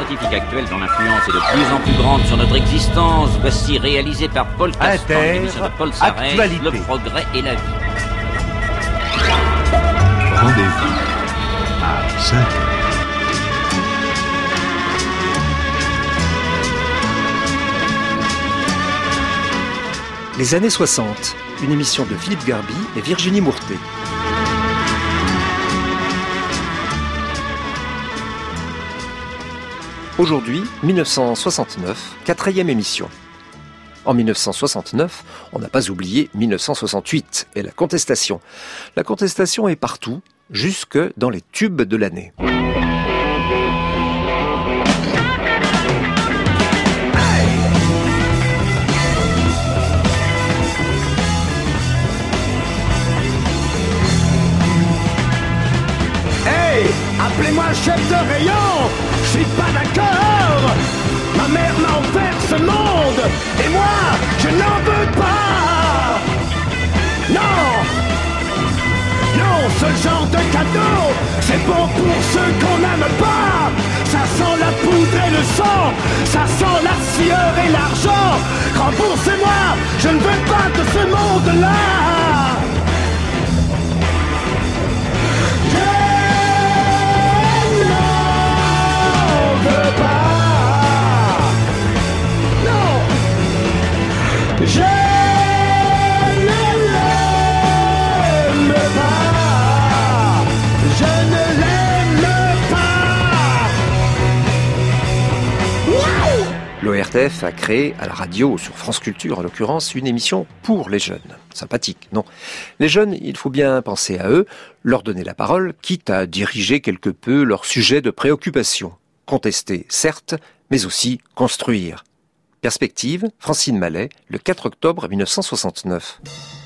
scientifique actuelle dont l'influence est de plus en plus grande sur notre existence. Voici réalisé par Paul Castan, l'émission de Paul Sarret, Le progrès et la vie. Rendez-vous à 5 heures. Les années 60, une émission de Philippe Garby et Virginie Mourtet. Aujourd'hui, 1969, quatrième émission. En 1969, on n'a pas oublié 1968 et la contestation. La contestation est partout, jusque dans les tubes de l'année. Appelez-moi chef de rayon, je suis pas d'accord. Ma mère m'a offert ce monde, et moi, je n'en veux pas. Non, non, ce genre de cadeau, c'est bon pour ceux qu'on n'aime pas. Ça sent la poudre et le sang, ça sent la sueur et l'argent. Remboursez-moi, je ne veux pas de ce monde-là. Je ne l'aime pas. Je ne l'aime pas. Wow. L'ORTF a créé à la radio, sur France Culture en l'occurrence, une émission pour les jeunes. Sympathique, non? Les jeunes, il faut bien penser à eux, leur donner la parole, quitte à diriger quelque peu leur sujet de préoccupation. Contester, certes, mais aussi construire. Perspective, Francine Mallet, le 4 octobre 1969.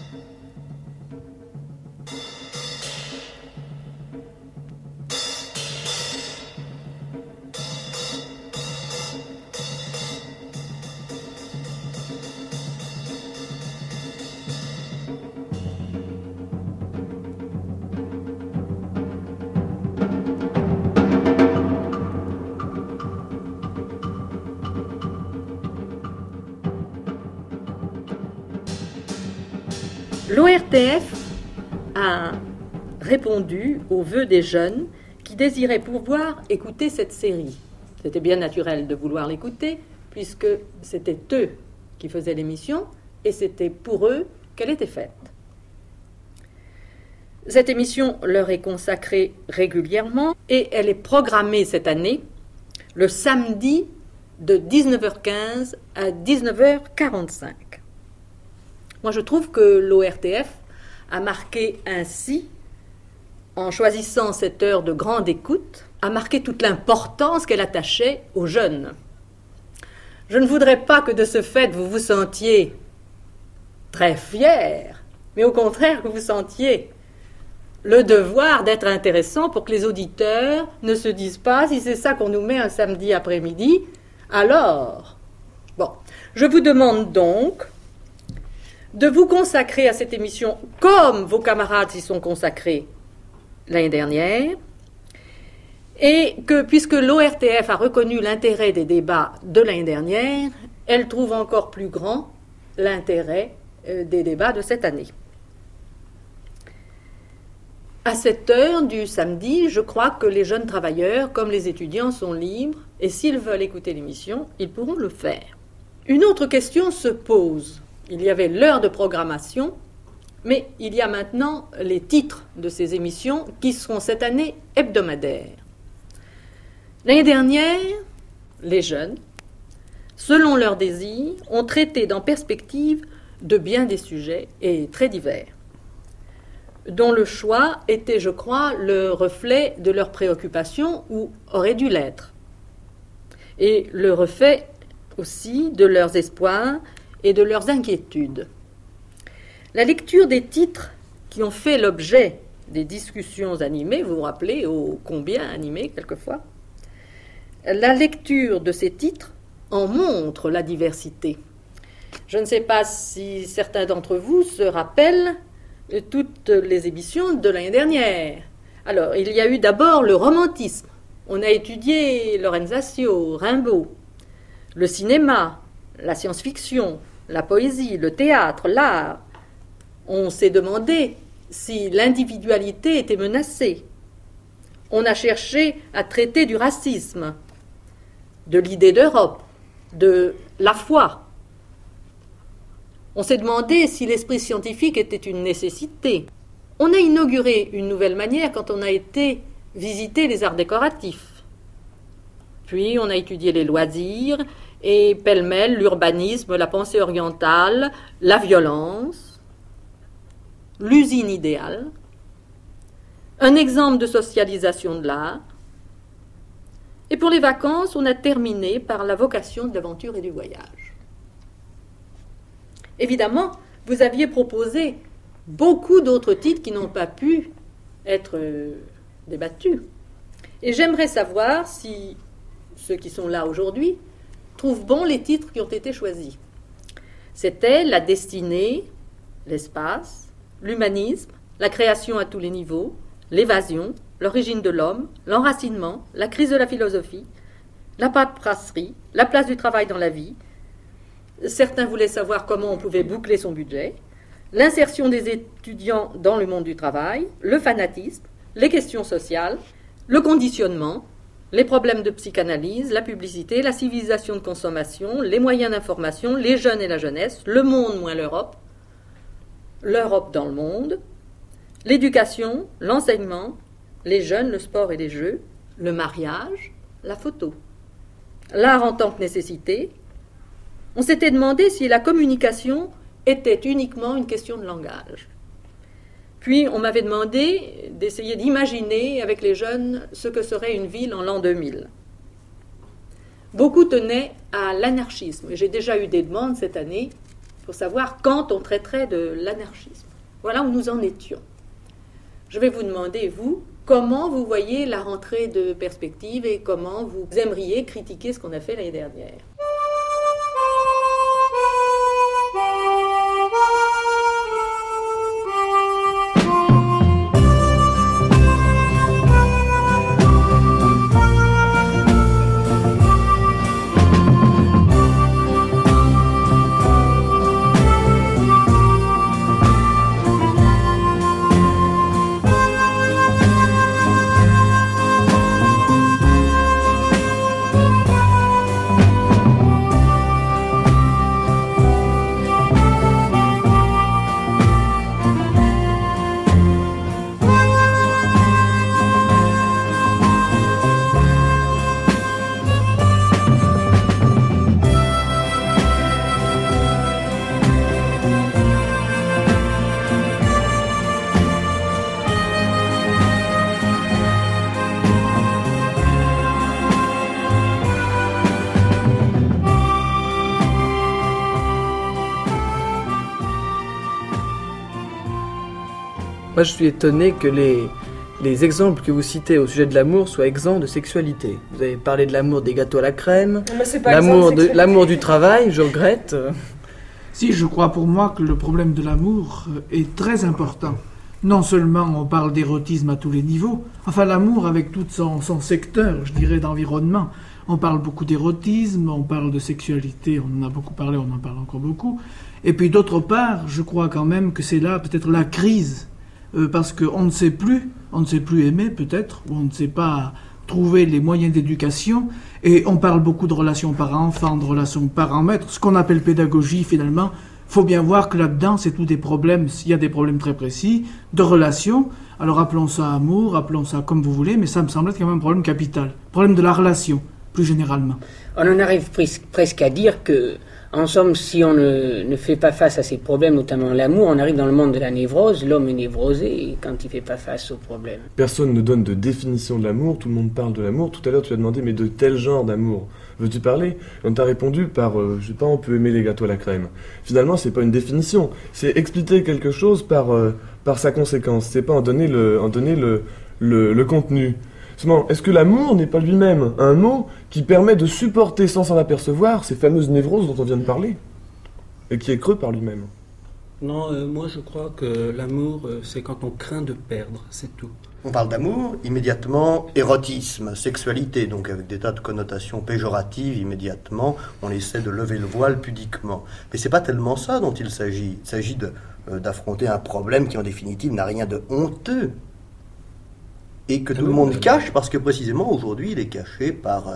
L'ORTF a répondu aux vœux des jeunes qui désiraient pouvoir écouter cette série. C'était bien naturel de vouloir l'écouter, puisque c'était eux qui faisaient l'émission, et c'était pour eux qu'elle était faite. Cette émission leur est consacrée régulièrement, et elle est programmée cette année, le samedi de 19h15 à 19h45. Moi, je trouve que l'ORTF a marqué ainsi, en choisissant cette heure de grande écoute, a marqué toute l'importance qu'elle attachait aux jeunes. Je ne voudrais pas que de ce fait vous vous sentiez très fiers, mais au contraire que vous sentiez le devoir d'être intéressant pour que les auditeurs ne se disent pas, si c'est ça qu'on nous met un samedi après-midi, alors... Bon, je vous demande donc de vous consacrer à cette émission comme vos camarades s'y sont consacrés l'année dernière, et que, puisque l'ORTF a reconnu l'intérêt des débats de l'année dernière, elle trouve encore plus grand l'intérêt des débats de cette année. À cette heure du samedi, je crois que les jeunes travailleurs, comme les étudiants, sont libres, et s'ils veulent écouter l'émission, ils pourront le faire. Une autre question se pose. Il y avait l'heure de programmation, mais il y a maintenant les titres de ces émissions qui seront cette année hebdomadaires. L'année dernière, les jeunes, selon leurs désirs, ont traité dans Perspective de bien des sujets et très divers, dont le choix était, je crois, le reflet de leurs préoccupations ou aurait dû l'être, et le reflet aussi de leurs espoirs et de leurs inquiétudes. La lecture des titres qui ont fait l'objet des discussions animées, vous vous rappelez, ô combien animées quelquefois, la lecture de ces titres en montre la diversité. Je ne sais pas si certains d'entre vous se rappellent toutes les émissions de l'année dernière. Alors, il y a eu d'abord le romantisme, On a étudié Lorenzaccio, Rimbaud, le cinéma, la science-fiction, la poésie, le théâtre, l'art. On s'est demandé si l'individualité était menacée. On a cherché à traiter du racisme, de l'idée d'Europe, de la foi. On s'est demandé si l'esprit scientifique était une nécessité. On a inauguré une nouvelle manière quand on a été visiter les arts décoratifs. Puis on a étudié les loisirs et pêle-mêle l'urbanisme, la pensée orientale, la violence, l'usine idéale, un exemple de socialisation de l'art. Et pour les vacances, on a terminé par la vocation de l'aventure et du voyage. Évidemment, vous aviez proposé beaucoup d'autres titres qui n'ont pas pu être débattus. Et j'aimerais savoir si ceux qui sont là aujourd'hui trouvent bons les titres qui ont été choisis. C'était la destinée, l'espace, l'humanisme, la création à tous les niveaux, l'évasion, l'origine de l'homme, l'enracinement, la crise de la philosophie, la paperasserie, la place du travail dans la vie. Certains voulaient savoir comment on pouvait boucler son budget, l'insertion des étudiants dans le monde du travail, le fanatisme, les questions sociales, le conditionnement, les problèmes de psychanalyse, la publicité, la civilisation de consommation, les moyens d'information, les jeunes et la jeunesse, le monde moins l'Europe, l'Europe dans le monde, l'éducation, l'enseignement, les jeunes, le sport et les jeux, le mariage, la photo. L'art en tant que nécessité. On s'était demandé si la communication était uniquement une question de langage. Puis on m'avait demandé d'essayer d'imaginer avec les jeunes ce que serait une ville en l'an 2000. Beaucoup tenaient à l'anarchisme. Et j'ai déjà eu des demandes cette année pour savoir quand on traiterait de l'anarchisme. Voilà où nous en étions. Je vais vous demander, vous, comment vous voyez la rentrée de perspective et comment vous aimeriez critiquer ce qu'on a fait l'année dernière. Moi, je suis étonné que les exemples que vous citez au sujet de l'amour soient exempts de sexualité. Vous avez parlé de l'amour des gâteaux à la crème, l'amour du travail, je regrette. Si, je crois pour moi que le problème de l'amour est très important. Non seulement on parle d'érotisme à tous les niveaux, enfin l'amour avec tout son secteur, je dirais, d'environnement. On parle beaucoup d'érotisme, on parle de sexualité, on en a beaucoup parlé, on en parle encore beaucoup. Et puis d'autre part, je crois quand même que c'est là peut-être la crise. Parce qu'on ne sait plus aimer peut-être, ou on ne sait pas trouver les moyens d'éducation, et on parle beaucoup de relations parents-enfants, de relations parents-maîtres, ce qu'on appelle pédagogie finalement. Faut bien voir que là-dedans, c'est tous des problèmes, il y a des problèmes très précis, de relations, alors appelons ça amour, appelons ça comme vous voulez, mais ça me semble être quand même un problème capital, problème de la relation, plus généralement. On en arrive presque à dire que, en somme, si on ne fait pas face à ces problèmes, notamment l'amour, on arrive dans le monde de la névrose. L'homme est névrosé quand il ne fait pas face aux problèmes. Personne ne donne de définition de l'amour, tout le monde parle de l'amour. Tout à l'heure, tu as demandé, mais de quel genre d'amour veux-tu parler ? On t'a répondu par, je sais pas, on peut aimer les gâteaux à la crème. Finalement, c'est pas une définition, c'est expliquer quelque chose par sa conséquence. C'est pas en donner le contenu. Seulement, est-ce que l'amour n'est pas lui-même un mot qui permet de supporter sans s'en apercevoir ces fameuses névroses dont on vient de parler, et qui est creux par lui-même ? Non, moi je crois que l'amour, c'est quand on craint de perdre, c'est tout. On parle d'amour, immédiatement érotisme, sexualité, donc avec des tas de connotations péjoratives, immédiatement on essaie de lever le voile pudiquement. Mais c'est pas tellement ça dont il s'agit. Il s'agit d'affronter un problème qui en définitive n'a rien de honteux et que tout le monde cache parce que précisément aujourd'hui il est caché par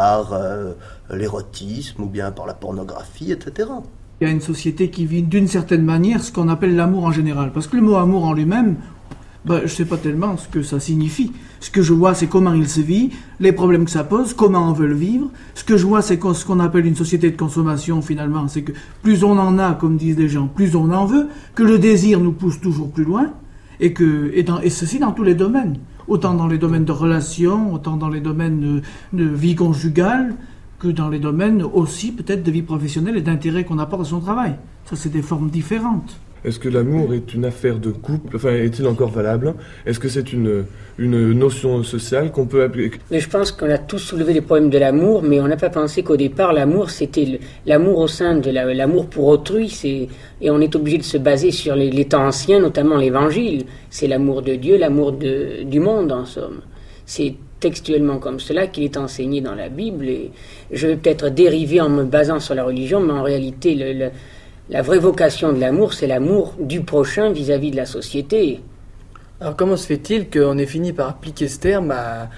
l'érotisme ou bien par la pornographie, etc. Il y a une société qui vit d'une certaine manière ce qu'on appelle l'amour en général. Parce que le mot amour en lui-même, je ne sais pas tellement ce que ça signifie. Ce que je vois, c'est comment il se vit, les problèmes que ça pose, comment on veut le vivre. Ce que je vois, c'est ce qu'on appelle une société de consommation, finalement. C'est que plus on en a, comme disent les gens, plus on en veut, que le désir nous pousse toujours plus loin, et ceci dans tous les domaines. Autant dans les domaines de relations, autant dans les domaines de vie conjugale, que dans les domaines aussi peut-être de vie professionnelle et d'intérêt qu'on apporte à son travail. Ça, c'est des formes différentes. Est-ce que l'amour est une affaire de couple ? Enfin, est-il encore valable ? Est-ce que c'est une notion sociale qu'on peut appliquer ? Mais je pense qu'on a tous soulevé les problèmes de l'amour, mais on n'a pas pensé qu'au départ, l'amour, c'était l'amour au sein de l'amour pour autrui. Et on est obligé de se baser sur les temps anciens, notamment l'Évangile. C'est l'amour de Dieu, l'amour du monde, en somme. C'est textuellement comme cela qu'il est enseigné dans la Bible. Et je vais peut-être dériver en me basant sur la religion, mais en réalité, la vraie vocation de l'amour, c'est l'amour du prochain vis-à-vis de la société. Alors comment se fait-il qu'on ait fini par appliquer ce terme à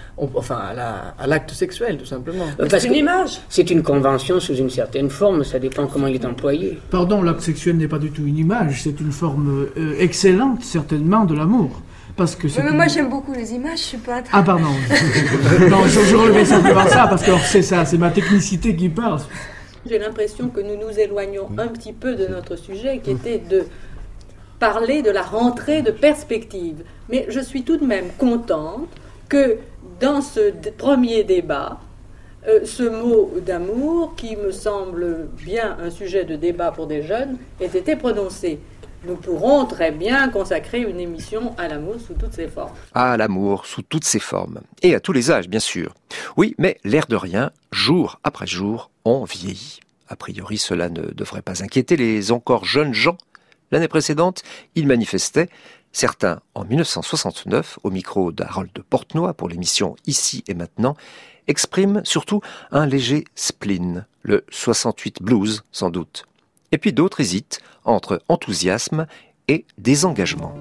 l'acte sexuel, tout simplement ? C'est une image. C'est une convention sous une certaine forme, ça dépend comment il est employé. Pardon, l'acte sexuel n'est pas du tout une image, c'est une forme excellente, certainement, de l'amour. Parce que mais moi j'aime beaucoup les images, je suis pas... Ah pardon. Non, je relevais simplement ça, parce que c'est ça, c'est ma technicité qui parle. J'ai l'impression que nous nous éloignons un petit peu de notre sujet, qui était de parler de la rentrée de perspective. Mais je suis tout de même contente que dans ce premier débat, ce mot d'amour, qui me semble bien un sujet de débat pour des jeunes, ait été prononcé. Nous pourrons très bien consacrer une émission à l'amour sous toutes ses formes. À l'amour sous toutes ses formes. Et à tous les âges, bien sûr. Oui, mais l'air de rien, jour après jour, on vieillit. A priori, cela ne devrait pas inquiéter les encore jeunes gens. L'année précédente, ils manifestaient, certains en 1969, au micro d'Harold Portnoy pour l'émission Ici et Maintenant, expriment surtout un léger spleen, le 68 blues sans doute. Et puis d'autres hésitent entre enthousiasme et désengagement.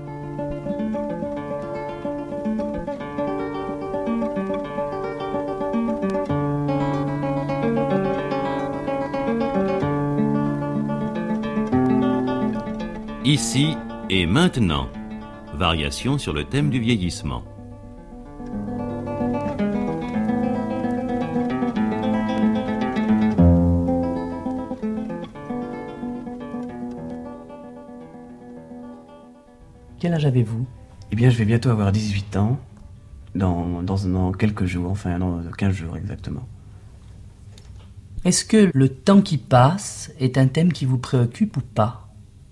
Ici et maintenant. Variation sur le thème du vieillissement. Quel âge avez-vous ? Eh bien, je vais bientôt avoir 18 ans, dans quelques jours, enfin dans 15 jours exactement. Est-ce que le temps qui passe est un thème qui vous préoccupe ou pas ?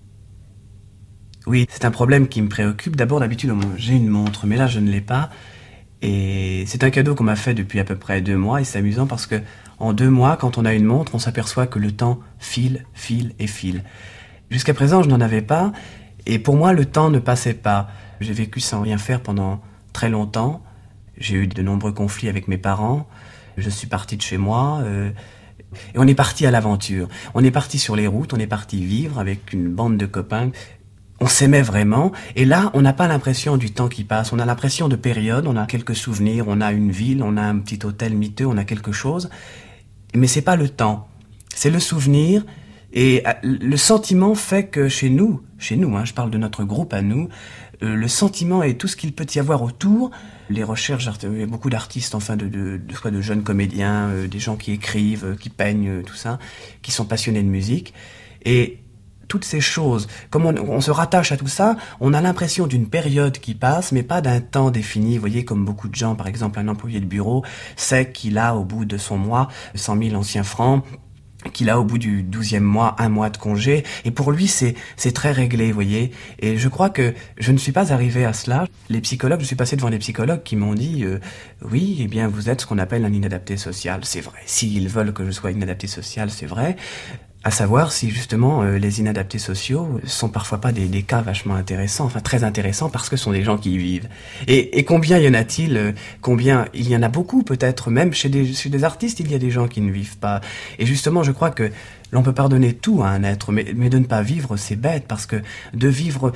Oui, c'est un problème qui me préoccupe. D'abord, d'habitude, j'ai une montre, mais là, je ne l'ai pas. Et c'est un cadeau qu'on m'a fait depuis à peu près 2 mois, et c'est amusant parce que en 2 mois, quand on a une montre, on s'aperçoit que le temps file. Jusqu'à présent, je n'en avais pas. Et pour moi, le temps ne passait pas. J'ai vécu sans rien faire pendant très longtemps. J'ai eu de nombreux conflits avec mes parents. Je suis parti de chez moi. Et on est parti à l'aventure. On est parti sur les routes, on est parti vivre avec une bande de copains. On s'aimait vraiment. Et là, on n'a pas l'impression du temps qui passe. On a l'impression de période. On a quelques souvenirs. On a une ville. On a un petit hôtel miteux. On a quelque chose. Mais c'est pas le temps. C'est le souvenir. Et le sentiment fait que chez nous, je parle de notre groupe à nous, le sentiment et tout ce qu'il peut y avoir autour, les recherches, il y a beaucoup d'artistes, enfin de jeunes comédiens, des gens qui écrivent, qui peignent, tout ça, qui sont passionnés de musique. Et toutes ces choses, comme on se rattache à tout ça, on a l'impression d'une période qui passe, mais pas d'un temps défini. Vous voyez, comme beaucoup de gens, par exemple un employé de bureau, sait qu'il a au bout de son mois 100 000 anciens francs, qu'il a au bout du 12e mois 1 mois de congé, et pour lui c'est très réglé, vous voyez. Et je crois que je ne suis pas arrivé à cela. Les psychologues, je suis passé devant des psychologues qui m'ont dit oui, eh bien vous êtes ce qu'on appelle un inadapté social, c'est vrai. S'ils veulent que je sois inadapté social, c'est vrai. À savoir si justement les inadaptés sociaux sont parfois pas des cas vachement intéressants, enfin très intéressants parce que ce sont des gens qui y vivent. Et combien y en a-t-il, combien il y en a beaucoup peut-être, même chez des artistes il y a des gens qui ne vivent pas. Et justement je crois que l'on peut pardonner tout à un être, mais de ne pas vivre c'est bête parce que de vivre...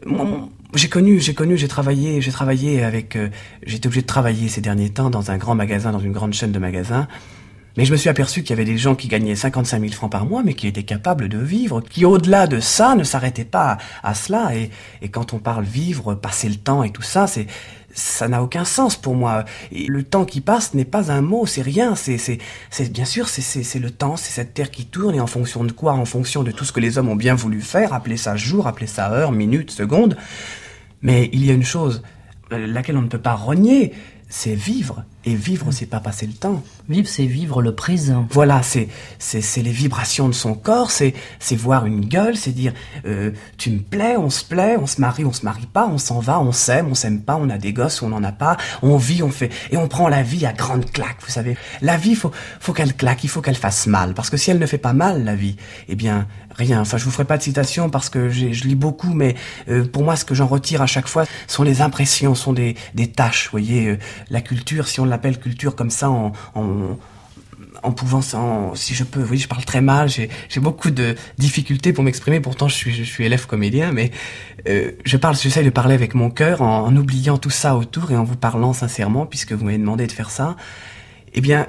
J'ai travaillé avec... j'étais obligé de travailler ces derniers temps dans un grand magasin, dans une grande chaîne de magasins. Mais je me suis aperçu qu'il y avait des gens qui gagnaient 55 000 francs par mois, mais qui étaient capables de vivre, qui au-delà de ça ne s'arrêtaient pas à cela. Et quand on parle vivre, passer le temps et tout ça, ça n'a aucun sens pour moi. Et le temps qui passe n'est pas un mot, c'est rien. Bien sûr, c'est le temps, c'est cette terre qui tourne. Et en fonction de quoi? En fonction de tout ce que les hommes ont bien voulu faire, appeler ça jour, appeler ça heure, minute, seconde. Mais il y a une chose, laquelle on ne peut pas renier, c'est vivre. Et vivre, c'est pas passer le temps. Vivre, c'est vivre le présent. Voilà, c'est les vibrations de son corps, c'est voir une gueule, c'est dire tu me plais, on se marie pas, on s'en va, on s'aime pas, on a des gosses ou on en a pas, on vit, on fait, et on prend la vie à grandes claques, vous savez. La vie, faut qu'elle claque, il faut qu'elle fasse mal, parce que si elle ne fait pas mal, la vie, eh bien, rien. Enfin, je vous ferai pas de citation parce que je lis beaucoup, mais pour moi, ce que j'en retire à chaque fois sont les impressions, sont des tâches, vous voyez. La culture, si on l'appelle culture comme ça, en pouvant, si je peux, oui, je parle très mal, j'ai beaucoup de difficultés pour m'exprimer, pourtant je suis élève comédien, mais j'essaie de parler avec mon cœur, en oubliant tout ça autour et en vous parlant sincèrement, puisque vous m'avez demandé de faire ça. Eh bien,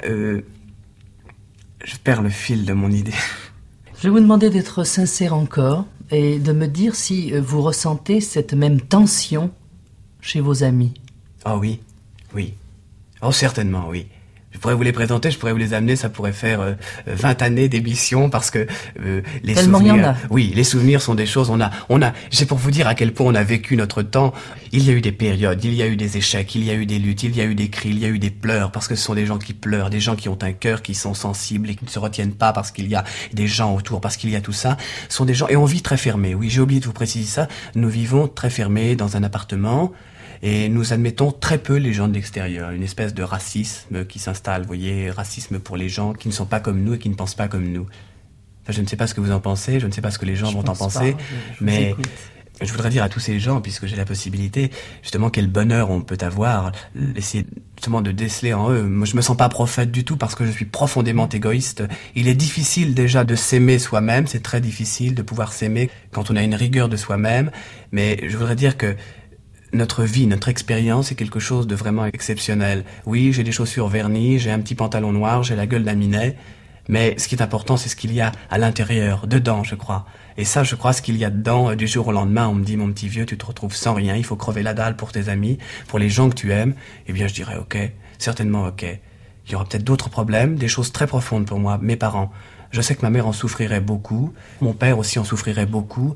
je perds le fil de mon idée. Je vais vous demander d'être sincère encore et de me dire si vous ressentez cette même tension chez vos amis. Oh oui. Oh, certainement, oui. Je pourrais vous les présenter, je pourrais vous les amener, ça pourrait faire 20 années d'émission parce que les tellement souvenirs... il y en a. Oui, les souvenirs sont des choses, c'est pour vous dire à quel point on a vécu notre temps. Il y a eu des périodes, il y a eu des échecs, il y a eu des luttes, il y a eu des cris, il y a eu des pleurs, parce que ce sont des gens qui pleurent, des gens qui ont un cœur, qui sont sensibles et qui ne se retiennent pas parce qu'il y a des gens autour, parce qu'il y a tout ça. Ce sont des gens, et on vit très fermés. Oui, j'ai oublié de vous préciser ça. Nous vivons très fermés dans un appartement. Et nous admettons très peu les gens de l'extérieur, une espèce de racisme qui s'installe, vous voyez, racisme pour les gens qui ne sont pas comme nous et qui ne pensent pas comme nous. Enfin, je ne sais pas ce que vous en pensez, je ne sais pas ce que les gens vont en penser, mais je voudrais dire à tous ces gens, puisque j'ai la possibilité, justement, quel bonheur on peut avoir, essayer justement de déceler en eux. Moi, je me sens pas prophète du tout parce que je suis profondément égoïste. Il est difficile déjà de s'aimer soi-même, c'est très difficile de pouvoir s'aimer quand on a une rigueur de soi-même, mais je voudrais dire que notre vie, notre expérience est quelque chose de vraiment exceptionnel. Oui, j'ai des chaussures vernies, j'ai un petit pantalon noir, j'ai la gueule d'un minet, mais ce qui est important, c'est ce qu'il y a à l'intérieur, dedans, je crois. Et ça, je crois, ce qu'il y a dedans, du jour au lendemain, on me dit, mon petit vieux, tu te retrouves sans rien, il faut crever la dalle pour tes amis, pour les gens que tu aimes. Eh bien, je dirais, ok, certainement ok. Il y aura peut-être d'autres problèmes, des choses très profondes pour moi, mes parents. Je sais que ma mère en souffrirait beaucoup, mon père aussi en souffrirait beaucoup.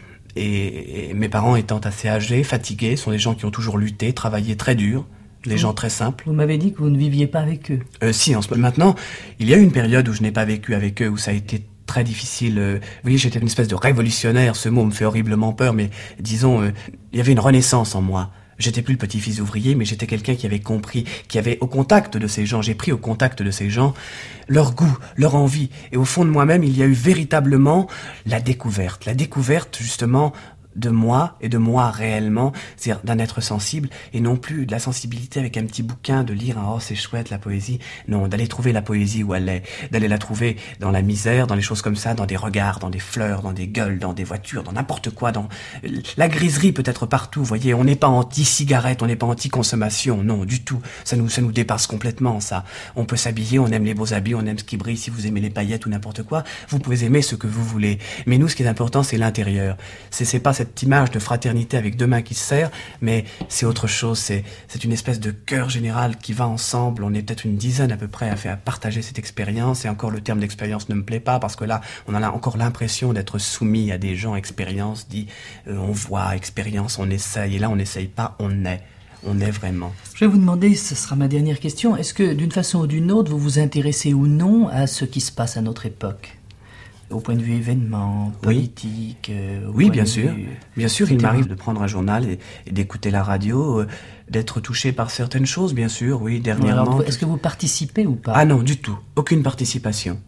Et mes parents étant assez âgés, fatigués, sont des gens qui ont toujours lutté, travaillé très dur, des gens très simples. Vous m'avez dit que vous ne viviez pas avec eux. Si, maintenant, il y a eu une période où je n'ai pas vécu avec eux, où ça a été très difficile. Vous voyez, j'étais une espèce de révolutionnaire, ce mot me fait horriblement peur, mais disons, il y avait une renaissance en moi. J'étais plus le petit-fils ouvrier, mais j'étais quelqu'un qui avait compris, qui avait au contact de ces gens, j'ai pris au contact de ces gens leur goût, leur envie. Et au fond de moi-même, il y a eu véritablement la découverte justement de moi et de moi réellement, c'est-à-dire d'un être sensible et non plus de la sensibilité avec un petit bouquin, de lire oh c'est chouette la poésie, non, d'aller trouver la poésie où elle est, d'aller la trouver dans la misère, dans les choses comme ça, dans des regards, dans des fleurs, dans des gueules, dans des voitures, dans n'importe quoi, dans la griserie peut-être partout, vous voyez, on n'est pas anti-cigarette, on n'est pas anti-consommation, non, du tout, ça nous dépasse complètement ça, on peut s'habiller, on aime les beaux habits, on aime ce qui brille, si vous aimez les paillettes ou n'importe quoi, vous pouvez aimer ce que vous voulez, mais nous ce qui est important c'est l'intérieur, c'est pas cette image de fraternité avec deux mains qui se serrent, mais c'est autre chose, c'est une espèce de cœur général qui va ensemble, on est peut-être une dizaine à peu près à partager cette expérience, et encore le terme d'expérience ne me plaît pas, parce que là, on a encore l'impression d'être soumis à des gens, expérience, dit, on voit, expérience, on essaye, et là on n'essaye pas, on est vraiment. Je vais vous demander, ce sera ma dernière question, est-ce que d'une façon ou d'une autre, vous vous intéressez ou non à ce qui se passe à notre époque ? Au point de vue événements, politique... Oui, bien sûr. Bien sûr, il m'arrive de prendre un journal et d'écouter la radio, d'être touché par certaines choses, bien sûr, oui, dernièrement. Alors, est-ce que vous participez ou pas ? Ah non, du tout. Aucune participation.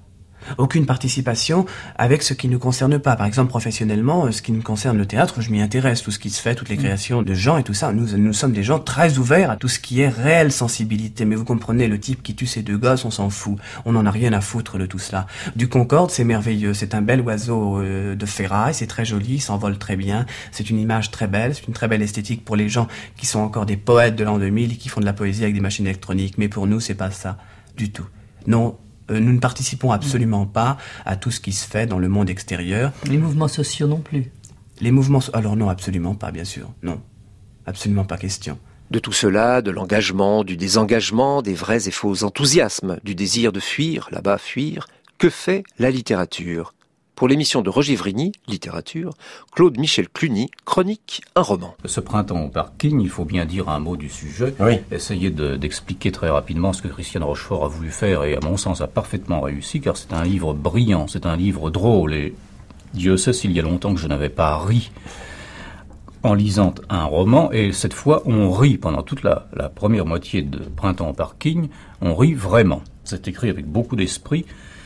Aucune participation avec ce qui ne nous concerne pas. Par exemple, professionnellement, ce qui nous concerne le théâtre, je m'y intéresse, tout ce qui se fait, toutes les créations de gens et tout ça. Nous sommes des gens très ouverts à tout ce qui est réelle sensibilité. Mais vous comprenez, le type qui tue ses 2 gosses, on s'en fout. On n'en a rien à foutre de tout cela. Du Concorde, c'est merveilleux. C'est un bel oiseau de ferraille, c'est très joli, il s'envole très bien. C'est une image très belle, c'est une très belle esthétique pour les gens qui sont encore des poètes de l'an 2000 et qui font de la poésie avec des machines électroniques. Mais pour nous, c'est pas ça du tout. Non, nous ne participons absolument pas à tout ce qui se fait dans le monde extérieur. Les mouvements sociaux non plus. Les mouvements... Alors non, absolument pas, bien sûr. Non, absolument pas question. De tout cela, de l'engagement, du désengagement, des vrais et faux enthousiasmes, du désir de fuir, là-bas fuir, que fait la littérature ? Pour l'émission de Roger Vrigny, Littérature, Claude Michel Cluny, chronique un roman. Ce printemps au parking, il faut bien dire un mot du sujet. Oui. Essayer d'expliquer très rapidement ce que Christiane Rochefort a voulu faire et à mon sens a parfaitement réussi car c'est un livre brillant, c'est un livre drôle et Dieu sait s'il y a longtemps que je n'avais pas ri en lisant un roman et cette fois on rit pendant toute la première moitié de Printemps au parking, on rit vraiment. C'est écrit avec beaucoup d'esprit.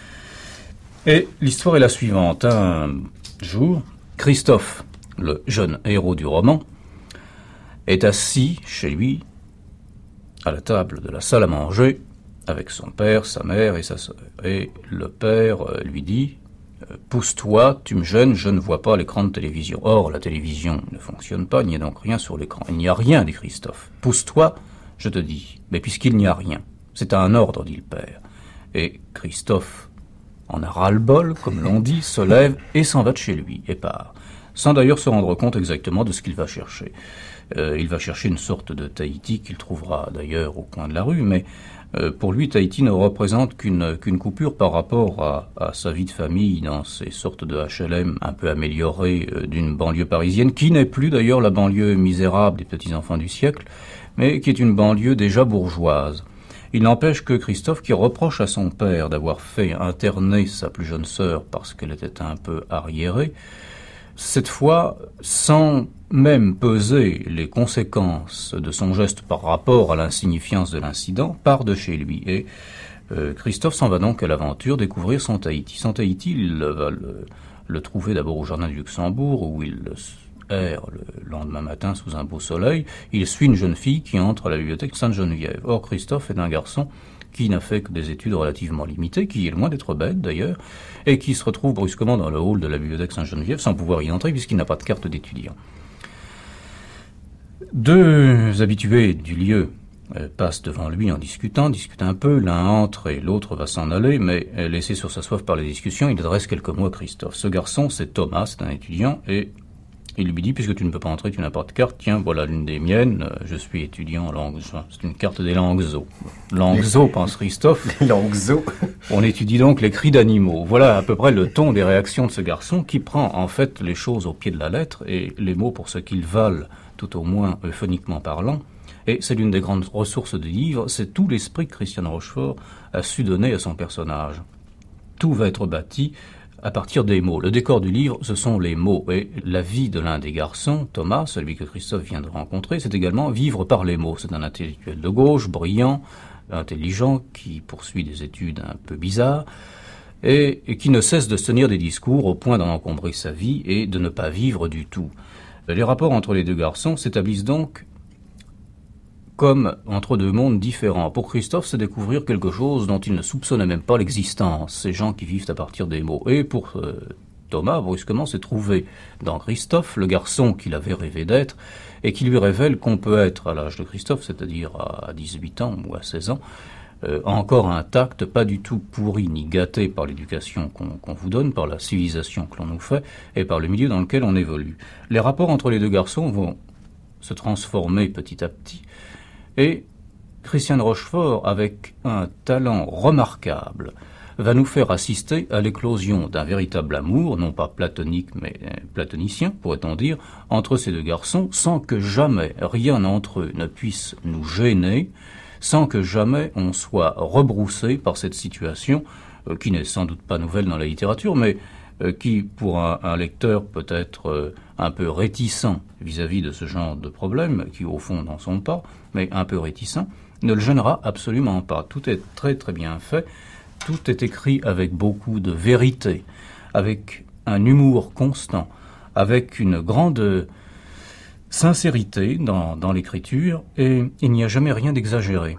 Et l'histoire est la suivante. Un jour, Christophe, le jeune héros du roman, est assis chez lui, à la table de la salle à manger, avec son père, sa mère et sa sœur. Et le père lui dit « Pousse-toi, tu me gênes, je ne vois pas l'écran de télévision. » Or, la télévision ne fonctionne pas, il n'y a donc rien sur l'écran. Il n'y a rien, dit Christophe. « Pousse-toi, je te dis. » Mais puisqu'il n'y a rien, c'est un ordre, dit le père. Et Christophe en a ras-le-bol, comme l'on dit, se lève et s'en va de chez lui, et part, sans d'ailleurs se rendre compte exactement de ce qu'il va chercher. Il va chercher une sorte de Tahiti qu'il trouvera d'ailleurs au coin de la rue, mais pour lui, Tahiti ne représente qu'une coupure par rapport à sa vie de famille dans ces sortes de HLM un peu améliorées d'une banlieue parisienne, qui n'est plus d'ailleurs la banlieue misérable des petits-enfants du siècle, mais qui est une banlieue déjà bourgeoise. Il n'empêche que Christophe, qui reproche à son père d'avoir fait interner sa plus jeune sœur parce qu'elle était un peu arriérée, cette fois, sans même peser les conséquences de son geste par rapport à l'insignifiance de l'incident, part de chez lui. Et Christophe s'en va donc à l'aventure découvrir son Tahiti. Son Tahiti, il va le trouver d'abord au Jardin du Luxembourg, où il le lendemain matin sous un beau soleil, il suit une jeune fille qui entre à la bibliothèque Sainte-Geneviève. Or, Christophe est un garçon qui n'a fait que des études relativement limitées, qui est loin d'être bête d'ailleurs, et qui se retrouve brusquement dans le hall de la bibliothèque Sainte-Geneviève sans pouvoir y entrer puisqu'il n'a pas de carte d'étudiant. 2 habitués du lieu passent devant lui en discutent un peu, l'un entre et l'autre va s'en aller, mais laissé sur sa soif par les discussions, il adresse quelques mots à Christophe. Ce garçon, c'est Thomas, c'est un étudiant, et il lui dit, puisque tu ne peux pas entrer, tu n'as pas de carte, tiens, voilà l'une des miennes, je suis étudiant en langues, c'est une carte des langues zo. Langues zo, pense Christophe. Les langues zo. On étudie donc les cris d'animaux. Voilà à peu près le ton des réactions de ce garçon qui prend en fait les choses au pied de la lettre et les mots pour ce qu'ils valent, tout au moins euphoniquement parlant. Et c'est l'une des grandes ressources du livre, c'est tout l'esprit que Christiane Rochefort a su donner à son personnage. Tout va être bâti à partir des mots. Le décor du livre, ce sont les mots. Et la vie de l'un des garçons, Thomas, celui que Christophe vient de rencontrer, c'est également vivre par les mots. C'est un intellectuel de gauche, brillant, intelligent, qui poursuit des études un peu bizarres, et qui ne cesse de se tenir des discours au point d'en encombrer sa vie et de ne pas vivre du tout. Les rapports entre les 2 garçons s'établissent donc comme entre 2 mondes différents. Pour Christophe, c'est découvrir quelque chose dont il ne soupçonnait même pas l'existence, ces gens qui vivent à partir des mots. Et pour Thomas, brusquement, c'est trouver dans Christophe le garçon qu'il avait rêvé d'être et qui lui révèle qu'on peut être à l'âge de Christophe, c'est-à-dire à 18 ans ou à 16 ans, encore intact, pas du tout pourri ni gâté par l'éducation qu'on vous donne, par la civilisation que l'on nous fait et par le milieu dans lequel on évolue. Les rapports entre les 2 garçons vont se transformer petit à petit. Et Christiane Rochefort, avec un talent remarquable, va nous faire assister à l'éclosion d'un véritable amour, non pas platonique, mais platonicien, pourrait-on dire, entre ces 2 garçons, sans que jamais rien entre eux ne puisse nous gêner, sans que jamais on soit rebroussé par cette situation, qui n'est sans doute pas nouvelle dans la littérature, mais qui, pour un lecteur peut-être un peu réticent vis-à-vis de ce genre de problème, qui au fond n'en sont pas, mais un peu réticent, ne le gênera absolument pas. Tout est très très bien fait, tout est écrit avec beaucoup de vérité, avec un humour constant, avec une grande sincérité dans l'écriture, et il n'y a jamais rien d'exagéré.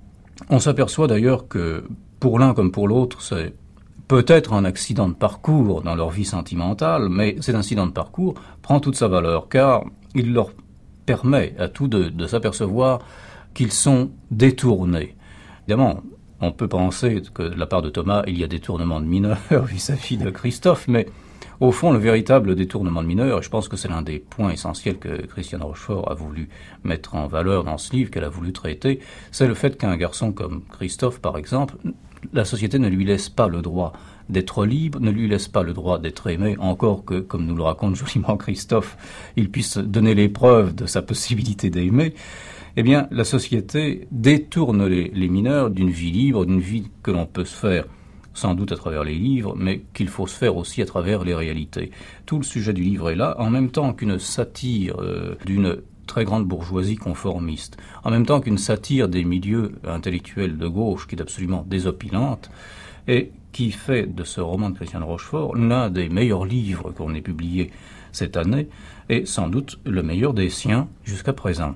On s'aperçoit d'ailleurs que, pour l'un comme pour l'autre, c'est peut-être un accident de parcours dans leur vie sentimentale, mais cet incident de parcours prend toute sa valeur, car il leur permet à tous de s'apercevoir qu'ils sont détournés. Évidemment, on peut penser que de la part de Thomas, il y a détournement de mineurs vis-à-vis de Christophe, mais au fond, le véritable détournement de mineurs, et je pense que c'est l'un des points essentiels que Christiane Rochefort a voulu mettre en valeur dans ce livre, qu'elle a voulu traiter, c'est le fait qu'un garçon comme Christophe, par exemple, la société ne lui laisse pas le droit d'être libre, ne lui laisse pas le droit d'être aimé, encore que, comme nous le raconte joliment Christophe, il puisse donner les preuves de sa possibilité d'aimer. Eh bien, la société détourne les mineurs d'une vie libre, d'une vie que l'on peut se faire sans doute à travers les livres, mais qu'il faut se faire aussi à travers les réalités. Tout le sujet du livre est là, en même temps qu'une satire d'une très grande bourgeoisie conformiste, en même temps qu'une satire des milieux intellectuels de gauche qui est absolument désopilante, et qui fait de ce roman de Christiane Rochefort l'un des meilleurs livres qu'on ait publié cette année, et sans doute le meilleur des siens jusqu'à présent.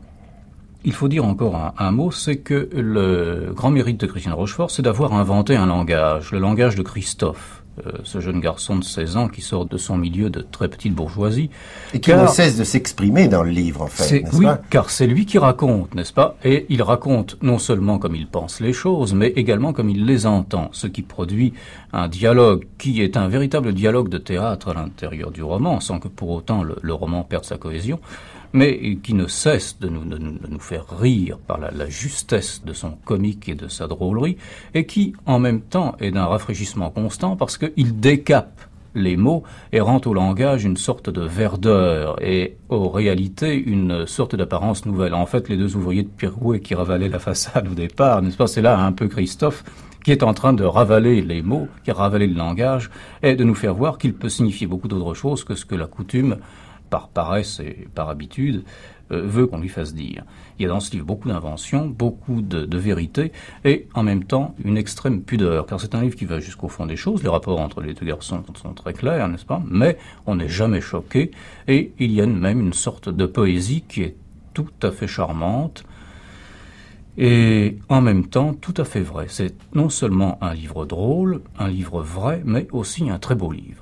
Il faut dire encore un mot, c'est que le grand mérite de Christiane Rochefort, c'est d'avoir inventé un langage, le langage de Christophe, ce jeune garçon de 16 ans qui sort de son milieu de très petite bourgeoisie. Et qui ne cesse de s'exprimer dans le livre, en fait, n'est-ce pas ? Car c'est lui qui raconte, n'est-ce pas ? Et il raconte non seulement comme il pense les choses, mais également comme il les entend, ce qui produit un dialogue qui est un véritable dialogue de théâtre à l'intérieur du roman, sans que pour autant le roman perde sa cohésion, mais qui ne cesse de nous faire rire par la justesse de son comique et de sa drôlerie, et qui, en même temps, est d'un rafraîchissement constant parce qu'il décape les mots et rend au langage une sorte de verdeur et aux réalités une sorte d'apparence nouvelle. En fait, les deux ouvriers de Pirouet qui ravalaient la façade au départ, n'est-ce pas, c'est là un peu Christophe qui est en train de ravaler les mots, qui a ravalé le langage, et de nous faire voir qu'il peut signifier beaucoup d'autres choses que ce que la coutume, par paresse et par habitude, veut qu'on lui fasse dire. Il y a dans ce livre beaucoup d'inventions, beaucoup de vérité, et en même temps une extrême pudeur, car c'est un livre qui va jusqu'au fond des choses. Les rapports entre les deux garçons sont très clairs, n'est-ce pas ? Mais on n'est jamais choqué, et il y a même une sorte de poésie qui est tout à fait charmante, et en même temps tout à fait vrai. C'est non seulement un livre drôle, un livre vrai, mais aussi un très beau livre.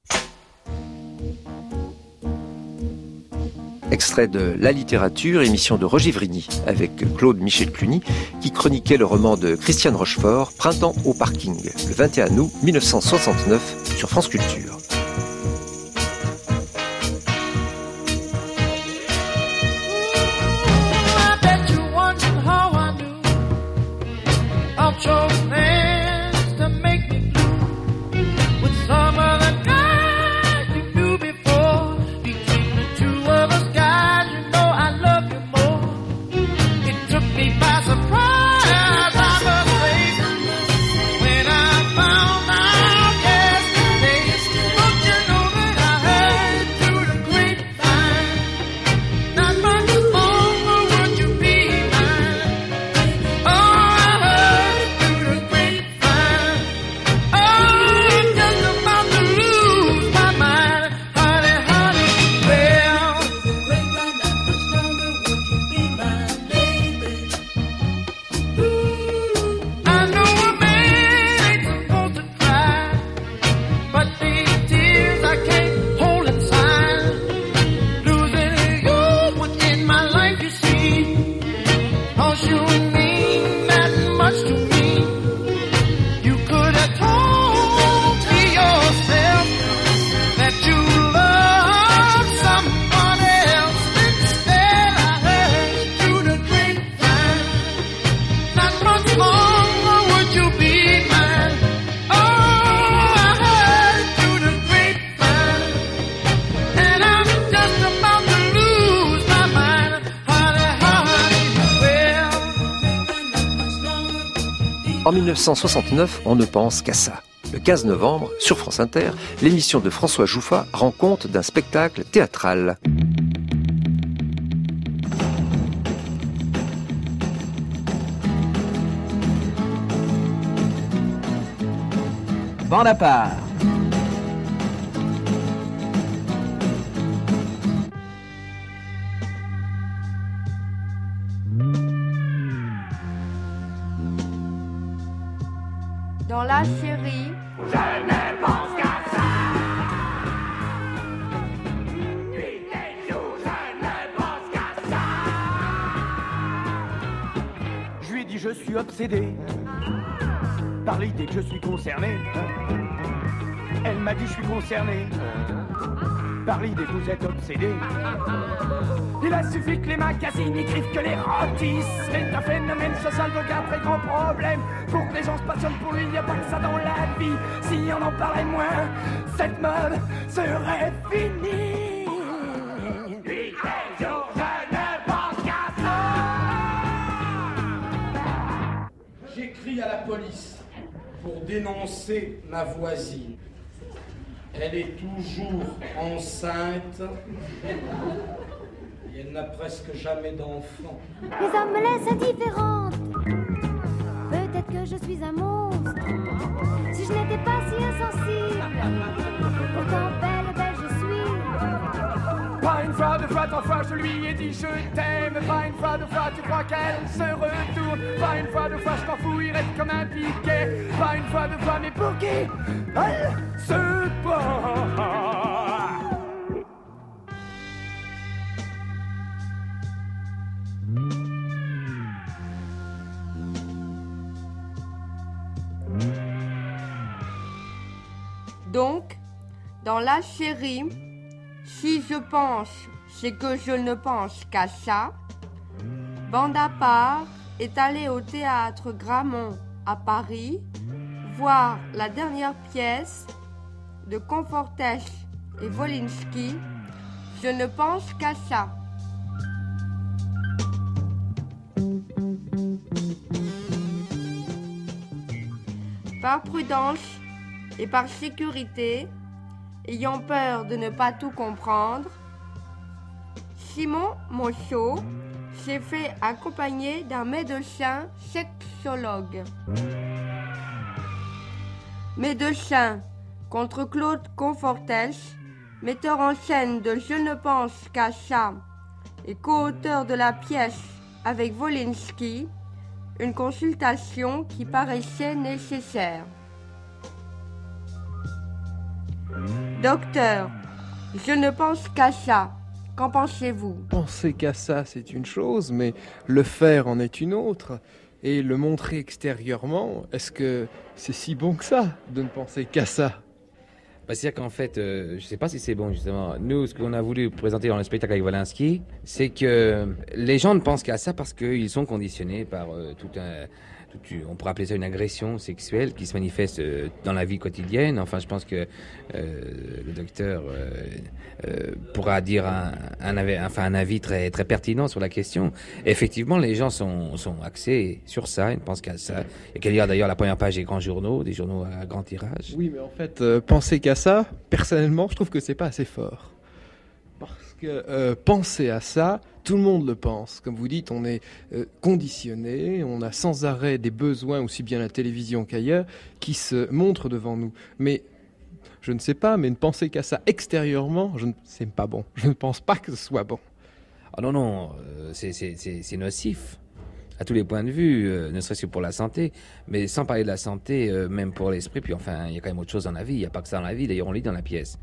Extrait de La littérature, émission de Roger Vrigny, avec Claude Michel Cluny, qui chroniquait le roman de Christiane Rochefort, Printemps au parking, le 21 août 1969, sur France Culture. En 1969, on ne pense qu'à ça. Le 15 novembre, sur France Inter, l'émission de François Jouffa rend compte d'un spectacle théâtral. Bande à part. Dans la chérie, je ne pense qu'à ça. Nuit et jour, je ne pense qu'à ça. Je lui ai dit je suis obsédé par l'idée que je suis concerné. Elle m'a dit je suis concerné par l'idée que vous êtes obsédé. Il a suffi que les magazines écrivent que l'érotisme est un phénomène social, donc un très grand problème. Pour que les gens se passionnent pour lui, il n'y a pas que ça dans la vie. Si on en parlait moins, cette mode serait finie. Nuit et jour, je ne pense qu'à ça. J'écris à la police pour dénoncer ma voisine. Elle est toujours enceinte. Et elle n'a presque jamais d'enfant. Les hommes me laissent indifférente. Peut-être que je suis un monstre. Si je n'étais pas si insensible. Pourtant belle je suis. Pas une fois, deux fois, trois fois, je lui ai dit je t'aime. Pas une fois, deux fois, tu crois qu'elle se retourne. Pas une fois, deux fois, je t'enfouirais comme un piquet. Pas une fois, deux fois, mais pour qui elle se prend. Donc, dans la chérie, si je pense, c'est que je ne pense qu'à ça. Bande à part est allée au théâtre Grammont à Paris voir la dernière pièce de Confortès et Wolinski, Je ne pense qu'à ça. Par prudence et par sécurité, ayant peur de ne pas tout comprendre, Simon Monceau s'est fait accompagner d'un médecin sexologue. Médecin contre Claude Confortès, metteur en scène de Je ne pense qu'à ça et co-auteur de la pièce avec Wolinski, une consultation qui paraissait nécessaire. Docteur, je ne pense qu'à ça. Qu'en pensez-vous ? Penser qu'à ça, c'est une chose, mais le faire en est une autre. Et le montrer extérieurement, est-ce que c'est si bon que ça, de ne penser qu'à ça ? C'est-à-dire qu'en fait, je ne sais pas si c'est bon, justement. Nous, ce qu'on a voulu présenter dans le spectacle avec Wolinski, c'est que les gens ne pensent qu'à ça parce qu'ils sont conditionnés par on pourrait appeler ça une agression sexuelle qui se manifeste dans la vie quotidienne. Enfin, je pense que le docteur pourra dire un avis très, très pertinent sur la question. Et effectivement, les gens sont axés sur ça, ils ne pensent qu'à ça. Il y a qu'à lire d'ailleurs la première page des grands journaux, des journaux à grand tirage. Oui, mais en fait, penser qu'à ça, personnellement, je trouve que c'est pas assez fort. Parce que penser à ça, tout le monde le pense. Comme vous dites, on est conditionné, on a sans arrêt des besoins, aussi bien à la télévision qu'ailleurs, qui se montrent devant nous. Mais je ne sais pas, mais ne penser qu'à ça extérieurement, c'est pas bon. Je ne pense pas que ce soit bon. Ah non, c'est nocif. À tous les points de vue, ne serait-ce que pour la santé, mais sans parler de la santé, même pour l'esprit, puis enfin, il y a quand même autre chose dans la vie, il n'y a pas que ça dans la vie, d'ailleurs on lit dans la pièce.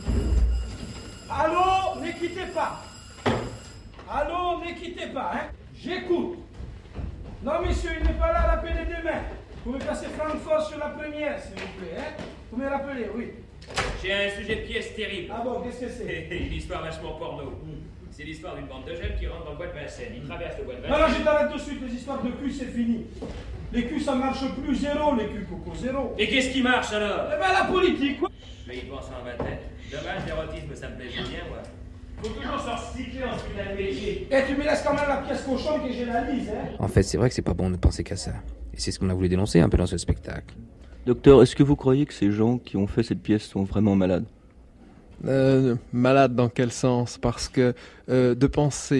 Allô, ne quittez pas. Allô, ne quittez pas, hein. J'écoute. Non, monsieur, il n'est pas là à l'appeler demain. Vous pouvez passer Francfort sur la première, s'il vous plaît, hein. Vous me rappelez, oui. J'ai un sujet de pièce terrible. Ah bon, qu'est-ce que c'est? Une histoire vachement porno. C'est l'histoire d'une bande de jeunes qui rentrent dans le bois de Vincennes. Ils traversent le bois de Vincennes. Non, je t'arrête tout de suite, les histoires de cul, c'est fini. Les culs, ça marche plus, zéro, les culs, Coco, zéro. Et qu'est-ce qui marche alors? Eh ben, la politique, quoi. Je vais y penser en ma tête. Dommage, l'érotisme, ça me plaît bien, moi. Faut toujours s'en recycler en hospitalisé. Et tu me laisses quand même la pièce cochon que j'ai la lise, hein. En fait, c'est vrai que c'est pas bon de penser qu'à ça. Et c'est ce qu'on a voulu dénoncer un peu dans ce spectacle. Docteur, est-ce que vous croyez que ces gens qui ont fait cette pièce sont vraiment malades? Malade dans quel sens? Parce que de penser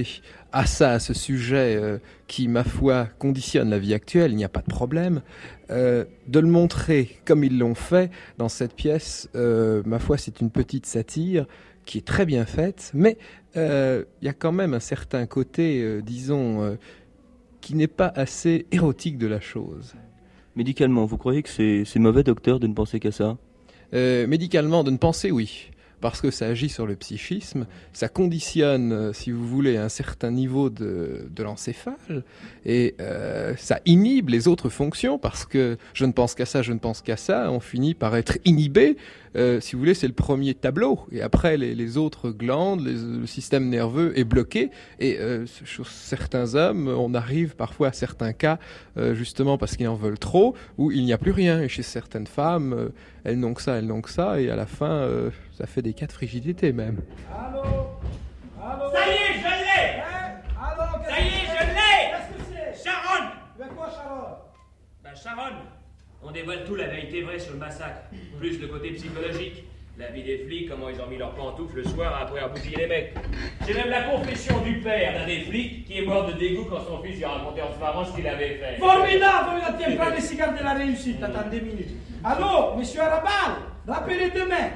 à ça, à ce sujet qui, ma foi, conditionne la vie actuelle, il n'y a pas de problème, de le montrer comme ils l'ont fait dans cette pièce, ma foi, c'est une petite satire qui est très bien faite, mais il y a quand même un certain côté, disons, qui n'est pas assez érotique de la chose. Médicalement, vous croyez que c'est mauvais, docteur, de ne penser qu'à ça ? Médicalement, de ne penser, oui. Parce que ça agit sur le psychisme, ça conditionne, si vous voulez, un certain niveau de l'encéphale, et ça inhibe les autres fonctions, parce que je ne pense qu'à ça, je ne pense qu'à ça, on finit par être inhibé. Si vous voulez, c'est le premier tableau, et après les autres glandes, le système nerveux est bloqué, et sur certains hommes, on arrive parfois à certains cas, justement parce qu'ils en veulent trop, où il n'y a plus rien, et chez certaines femmes, elles n'ont que ça, et à la fin, ça fait des cas de frigidité même. Allô? Ça y est, je l'ai! Allô? Ça y est, je l'ai! Qu'est-ce que c'est? Sharon! Mais quoi, Sharon? Ben, Sharon, on dévoile tout, la vérité vraie sur le massacre, plus le côté psychologique. La vie des flics, comment ils ont mis leurs pantoufles le soir après avoir bousillé les mecs. J'ai même la confession du père d'un des flics qui est mort de dégoût quand son fils lui a raconté en se marrant ce qu'il avait fait. Formidable! Tiens, prends les cigares de la réussite. Attends 2 minutes. Allô, monsieur Arabal, rappelez demain.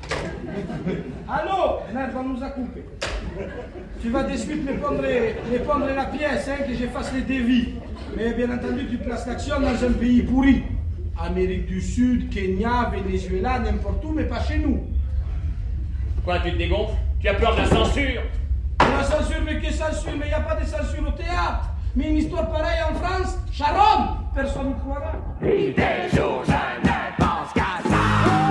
Allô, merde, on nous a coupé. Tu vas de suite me prendre la pièce, hein, que je fasse les devis. Mais bien entendu, tu places l'action dans un pays pourri. Amérique du Sud, Kenya, Venezuela, n'importe où, mais pas chez nous. Quoi, tu te dégonfles? Tu as peur de la censure? La censure, mais quelle censure? Mais il n'y a pas de censure au théâtre. Mais une histoire pareille en France, Sharon, personne ne croira. Des jours, je ne pense qu'à ça.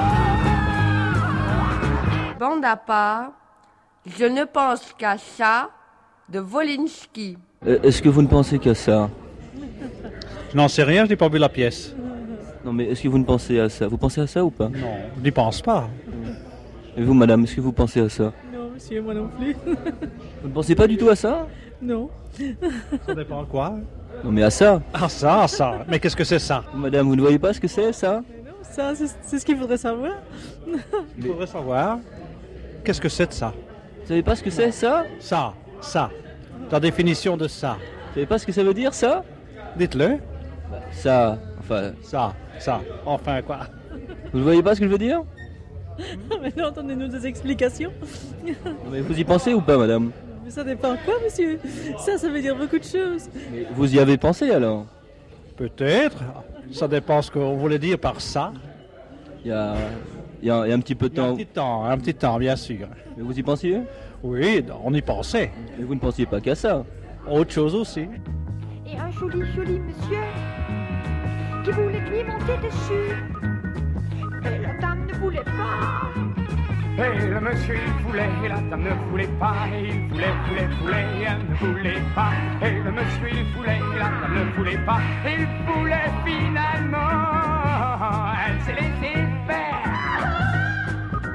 Bande à part, je ne pense qu'à ça, de Wolinski. Est-ce que vous ne pensez qu'à ça ? Je n'en sais rien, je n'ai pas vu la pièce. Non, mais est-ce que vous ne pensez à ça ? Vous pensez à ça ou pas ? Non, je n'y pense pas. Et vous, madame, est-ce que vous pensez à ça ? Non, monsieur, moi non plus. Vous ne pensez pas du tout à ça ? Non. Ça dépend de quoi ? Non, mais à ça. Ah, ça. Mais qu'est-ce que c'est ça ? Madame, vous ne voyez pas ce que c'est, ça ? Non, ça, c'est ce qu'il faudrait savoir. Il faudrait savoir. Qu'est-ce que c'est de ça ? Vous savez pas ce que c'est, ça ? Ça. La définition de ça. Vous savez pas ce que ça veut dire, ça ? Dites-le. Ça, enfin... Ça. Enfin, quoi ? Vous ne voyez pas ce que je veux dire ? Mais non, donnez-nous des explications. Non, mais vous y pensez ou pas, madame ? Mais ça dépend quoi, monsieur ? Ça veut dire beaucoup de choses. Mais vous y avez pensé, alors ? Peut-être. Ça dépend ce qu'on voulait dire par ça. Il y a un petit peu de temps. Un petit temps, bien sûr. Mais vous y pensiez ? Oui, on y pensait. Mais vous ne pensiez pas qu'à ça. Autre chose aussi. Et un joli monsieur qui voulait lui monter dessus. Et la dame ne voulait pas. Et le monsieur il voulait, et la dame ne voulait pas. Et il voulait, elle ne voulait pas. Et le monsieur il voulait, et la dame ne voulait pas. Et il voulait finalement, elle s'est laissée faire.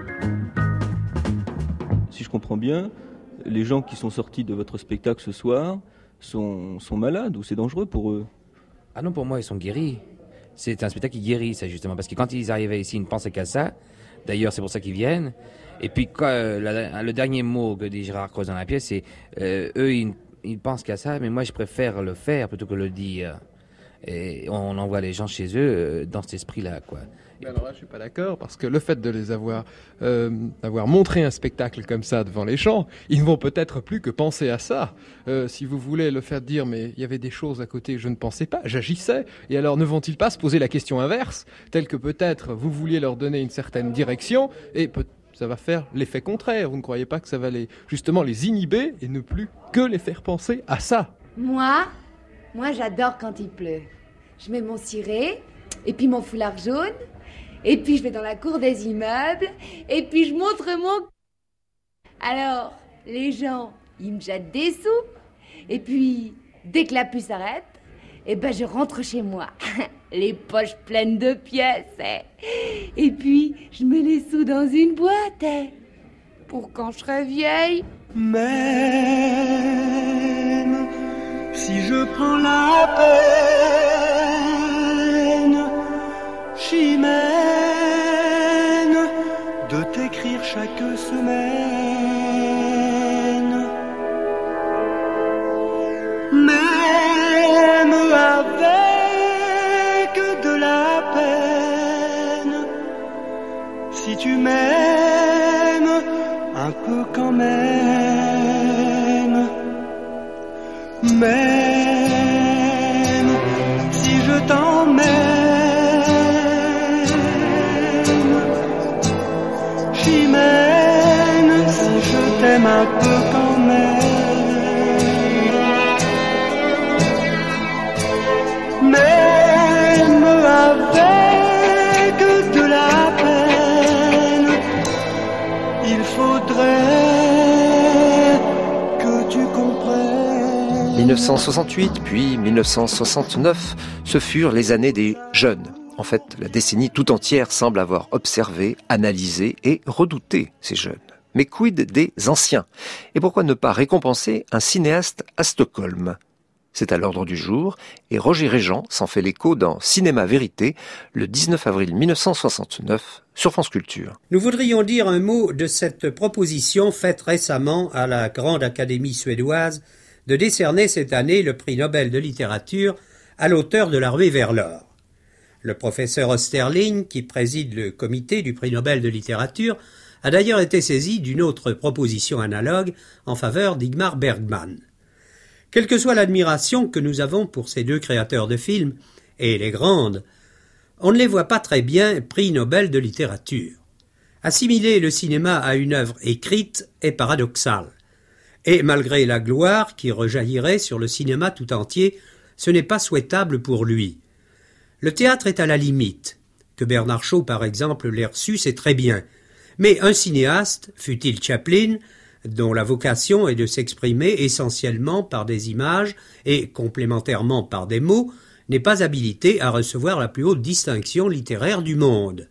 Si je comprends bien, les gens qui sont sortis de votre spectacle ce soir sont malades ou c'est dangereux pour eux ? Ah non, pour moi, ils sont guéris. C'est un spectacle qui guérit, ça, justement. Parce que quand ils arrivaient ici, ils ne pensaient qu'à ça. D'ailleurs, c'est pour ça qu'ils viennent. Et puis, le dernier mot que dit Gérard Croz dans la pièce, c'est eux, ils pensent qu'à ça, mais moi, je préfère le faire plutôt que le dire. Et on envoie les gens chez eux dans cet esprit-là, quoi. Ben alors là, je suis pas d'accord, parce que le fait de les avoir montré un spectacle comme ça devant les gens, ils ne vont peut-être plus que penser à ça. Si vous voulez le faire dire, mais il y avait des choses à côté, je ne pensais pas, j'agissais. Et alors, ne vont-ils pas se poser la question inverse, telle que peut-être vous vouliez leur donner une certaine direction, et ça va faire l'effet contraire. Vous ne croyez pas que ça va justement les inhiber et ne plus que les faire penser à ça? Moi, j'adore quand il pleut. Je mets mon ciré, et puis mon foulard jaune, et puis je vais dans la cour des immeubles, et puis je montre mon... Alors, les gens, ils me jettent des sous, et puis, dès que la pluie s'arrête, je rentre chez moi, les poches pleines de pièces, et puis je mets les sous dans une boîte, pour quand je serai vieille. Même si je prends la peine, j'y mène de t'écrire chaque semaine. quand même. Même si je t'emmène, j'y mène si je t'aime un peu quand même. Même avec de la peine, il faudrait que tu comprennes. 1968 puis 1969, ce furent les années des jeunes. En fait, la décennie tout entière semble avoir observé, analysé et redouté ces jeunes. Mais quid des anciens? Et pourquoi ne pas récompenser un cinéaste à Stockholm? C'est à l'ordre du jour, et Roger Régent s'en fait l'écho dans Cinéma Vérité, le 19 avril 1969, sur France Culture. Nous voudrions dire un mot de cette proposition faite récemment à la Grande Académie suédoise de décerner cette année le prix Nobel de littérature à l'auteur de La Ruée vers l'or. Le professeur Osterling, qui préside le comité du prix Nobel de littérature, a d'ailleurs été saisi d'une autre proposition analogue en faveur d'Ingmar Bergman. Quelle que soit l'admiration que nous avons pour ces deux créateurs de films, et les grandes, on ne les voit pas très bien prix Nobel de littérature. Assimiler le cinéma à une œuvre écrite est paradoxal. Et malgré la gloire qui rejaillirait sur le cinéma tout entier, ce n'est pas souhaitable pour lui. Le théâtre est à la limite. Que Bernard Shaw, par exemple, l'ait reçu, c'est très bien. Mais un cinéaste, fût-il Chaplin, dont la vocation est de s'exprimer essentiellement par des images et complémentairement par des mots, n'est pas habilité à recevoir la plus haute distinction littéraire du monde.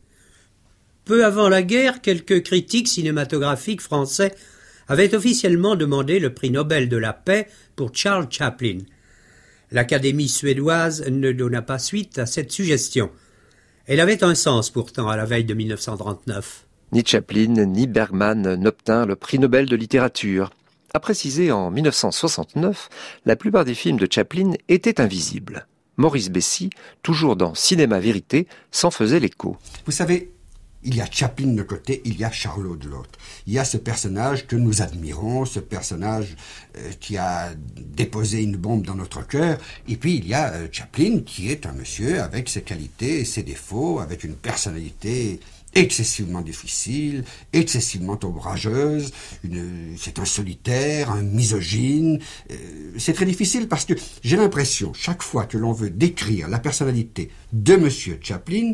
Peu avant la guerre, quelques critiques cinématographiques français avaient officiellement demandé le prix Nobel de la paix pour Charles Chaplin. L'Académie suédoise ne donna pas suite à cette suggestion. Elle avait un sens pourtant à la veille de 1939. Ni Chaplin ni Bergman n'obtinrent le prix Nobel de littérature. A préciser, en 1969, la plupart des films de Chaplin étaient invisibles. Maurice Bessy, toujours dans Cinéma Vérité, s'en faisait l'écho. Vous savez, il y a Chaplin de côté, il y a Charlot de l'autre. Il y a ce personnage que nous admirons, ce personnage qui a déposé une bombe dans notre cœur. Et puis il y a Chaplin qui est un monsieur avec ses qualités et ses défauts, avec une personnalité excessivement difficile, excessivement ombrageuse, c'est un solitaire, un misogyne. C'est très difficile parce que j'ai l'impression, chaque fois que l'on veut décrire la personnalité de monsieur Chaplin,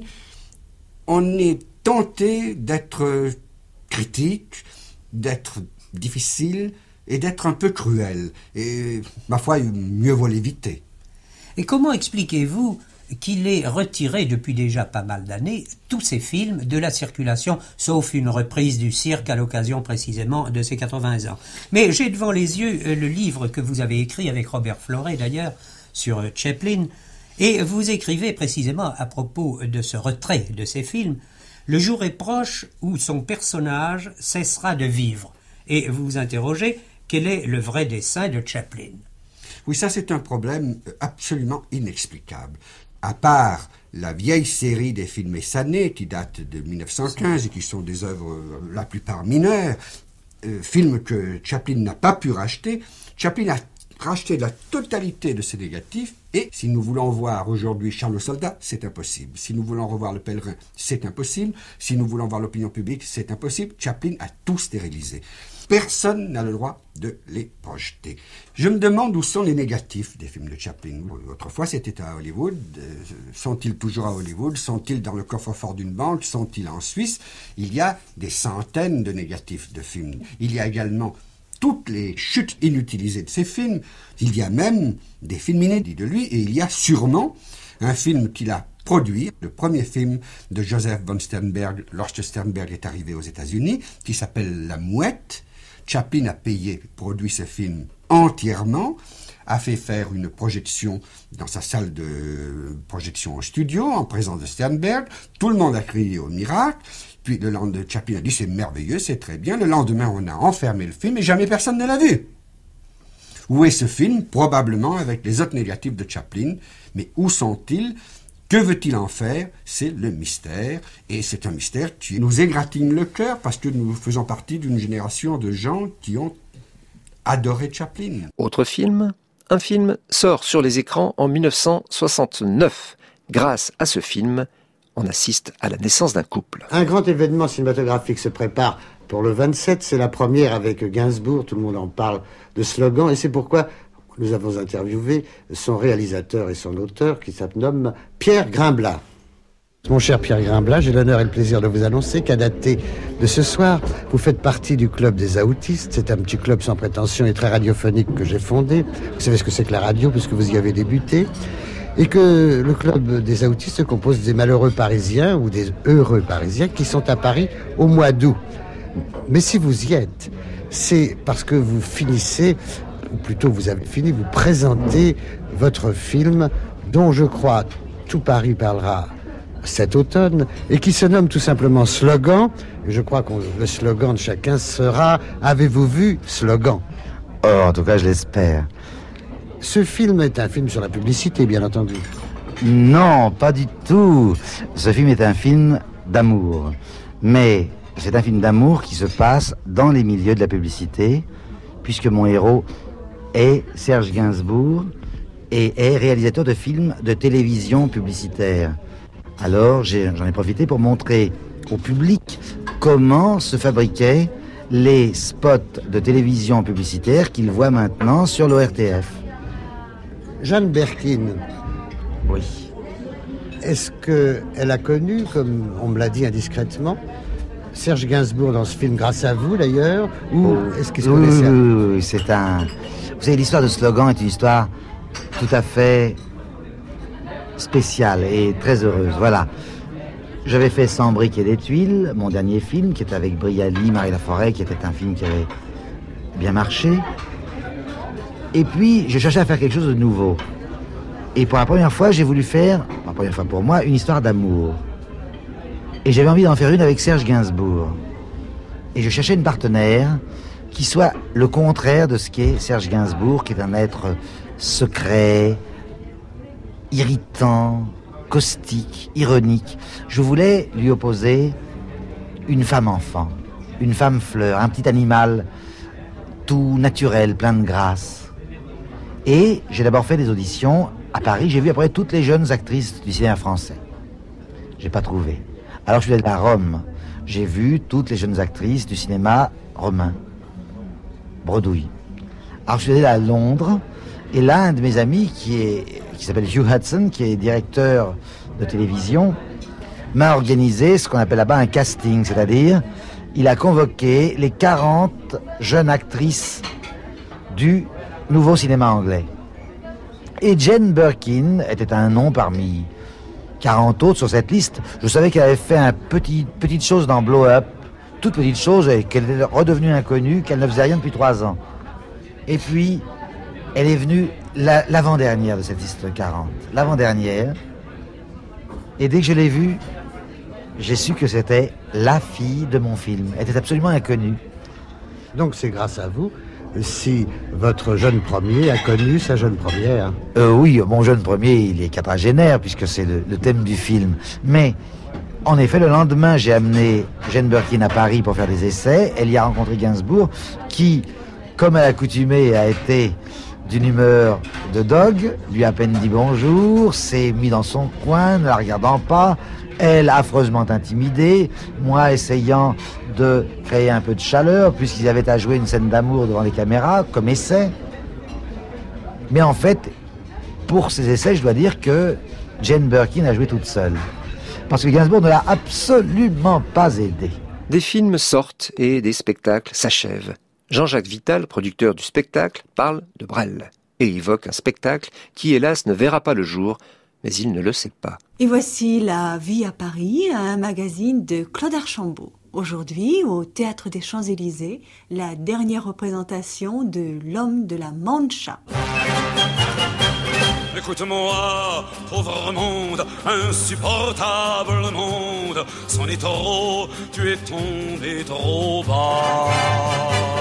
on est tenté d'être critique, d'être difficile et d'être un peu cruel. Et, ma foi, mieux vaut l'éviter. Et comment expliquez-vous qu'il ait retiré depuis déjà pas mal d'années tous ces films de la circulation, sauf une reprise du cirque à l'occasion précisément de ses 80 ans. Mais j'ai devant les yeux le livre que vous avez écrit avec Robert Florey d'ailleurs sur Chaplin, et vous écrivez précisément à propos de ce retrait de ces films: le jour est proche où son personnage cessera de vivre. Et vous vous interrogez, quel est le vrai dessein de Chaplin? Oui, ça c'est un problème absolument inexplicable. À part la vieille série des films Essané, qui date de 1915 et qui sont des œuvres la plupart mineures, films que Chaplin n'a pas pu racheter, Chaplin a racheté la totalité de ces négatifs, et si nous voulons voir aujourd'hui Charles le Soldat, c'est impossible. Si nous voulons revoir Le Pèlerin, c'est impossible. Si nous voulons voir l'opinion publique, c'est impossible. Chaplin a tout stérilisé. Personne n'a le droit de les projeter. Je me demande où sont les négatifs des films de Chaplin. Autrefois, c'était à Hollywood. Sont-ils toujours à Hollywood? Sont-ils dans le coffre-fort d'une banque? Sont-ils en Suisse? Il y a des centaines de négatifs de films. Il y a également toutes les chutes inutilisées de ces films. Il y a même des films inédits de lui, et il y a sûrement un film qu'il a produit, le premier film de Joseph von Sternberg lorsque Sternberg est arrivé aux États-Unis, qui s'appelle La Mouette. Chaplin a produit ce film entièrement, a fait faire une projection dans sa salle de projection en studio, en présence de Sternberg. Tout le monde a crié au miracle. Puis le lendemain, Chaplin a dit c'est merveilleux, c'est très bien. Le lendemain, on a enfermé le film et jamais personne ne l'a vu. Où est ce film? Probablement avec les autres négatifs de Chaplin. Mais où sont-ils? Que veut-il en faire? C'est le mystère, et c'est un mystère qui nous égratigne le cœur parce que nous faisons partie d'une génération de gens qui ont adoré Chaplin. Autre film, un film sort sur les écrans en 1969. Grâce à ce film, on assiste à la naissance d'un couple. Un grand événement cinématographique se prépare pour le 27, c'est la première avec Gainsbourg, tout le monde en parle de Slogan, et c'est pourquoi nous avons interviewé son réalisateur et son auteur qui s'appelle Pierre Grimblat. Mon cher Pierre Grimblat, j'ai l'honneur et le plaisir de vous annoncer qu'à dater de ce soir, vous faites partie du club des Aoutistes. C'est un petit club sans prétention et très radiophonique que j'ai fondé. Vous savez ce que c'est que la radio puisque vous y avez débuté. Et que le club des Aoutistes se compose des malheureux parisiens ou des heureux parisiens qui sont à Paris au mois d'août. Mais si vous y êtes, c'est parce que vous finissez, ou plutôt vous avez fini, vous présentez votre film dont je crois tout Paris parlera cet automne et qui se nomme tout simplement Slogan. Et je crois que le slogan de chacun sera « Avez-vous vu Slogan ?» Oh, en tout cas, je l'espère. Ce film est un film sur la publicité, bien entendu. Non, pas du tout. Ce film est un film d'amour. Mais c'est un film d'amour qui se passe dans les milieux de la publicité, puisque mon héros est Serge Gainsbourg et est réalisateur de films de télévision publicitaire. Alors, j'en ai profité pour montrer au public comment se fabriquaient les spots de télévision publicitaire qu'il voit maintenant sur l'ORTF. Jeanne Berkin. Oui. Est-ce qu'elle a connu, comme on me l'a dit indiscrètement, Serge Gainsbourg dans ce film grâce à vous d'ailleurs, ou est-ce qu'ils se connaissaient? Oui, c'est un... Vous savez, l'histoire de Slogan est une histoire tout à fait spéciale et très heureuse. Voilà. J'avais fait Sans briques et des tuiles, mon dernier film, qui était avec Brialy, Marie Laforêt, qui était un film qui avait bien marché. Et puis, je cherchais à faire quelque chose de nouveau. Et pour la première fois, j'ai voulu faire, la première fois pour moi, une histoire d'amour. Et j'avais envie d'en faire une avec Serge Gainsbourg. Et je cherchais une partenaire qui soit le contraire de ce qu'est Serge Gainsbourg, qui est un être secret, irritant, caustique, ironique. Je voulais lui opposer une femme enfant, une femme fleur, un petit animal tout naturel, plein de grâce. Et j'ai d'abord fait des auditions à Paris. J'ai vu après toutes les jeunes actrices du cinéma français. J'ai pas trouvé. Alors je suis allé à Rome. J'ai vu toutes les jeunes actrices du cinéma romain. Bredouille. Alors je suis allé à Londres. Et là, un de mes amis qui s'appelle Hugh Hudson, qui est directeur de télévision, m'a organisé ce qu'on appelle là-bas un casting, c'est-à-dire il a convoqué les 40 jeunes actrices du nouveau cinéma anglais. Et Jane Birkin était un nom parmi 40 autres sur cette liste. Je savais qu'elle avait fait une petite chose dans Blow Up, toute petite chose, et qu'elle était redevenue inconnue, qu'elle ne faisait rien depuis 3 ans. Et puis, elle est venue l'avant-dernière de cette liste 40. L'avant-dernière. Et dès que je l'ai vue, j'ai su que c'était la fille de mon film. Elle était absolument inconnue. Donc c'est grâce à vous si votre jeune premier a connu sa jeune première. Oui, mon jeune premier, il est quadragénaire, puisque c'est le thème du film. Mais, en effet, le lendemain, j'ai amené Jane Birkin à Paris pour faire des essais. Elle y a rencontré Gainsbourg, qui, comme à l'accoutumée, a été d'une humeur de dogue, lui a à peine dit bonjour, s'est mis dans son coin, ne la regardant pas, elle affreusement intimidée, moi essayant de créer un peu de chaleur, puisqu'ils avaient à jouer une scène d'amour devant les caméras, comme essai. Mais en fait, pour ces essais, je dois dire que Jane Birkin a joué toute seule. Parce que Gainsbourg ne l'a absolument pas aidée. Des films sortent et des spectacles s'achèvent. Jean-Jacques Vital, producteur du spectacle, parle de Brel et évoque un spectacle qui, hélas, ne verra pas le jour, mais il ne le sait pas. Et voici La vie à Paris, un magazine de Claude Archambault. Aujourd'hui, au Théâtre des Champs-Élysées, la dernière représentation de L'homme de la Mancha. Écoute-moi, pauvre monde, insupportable monde, c'en est trop, tu es tombé trop bas.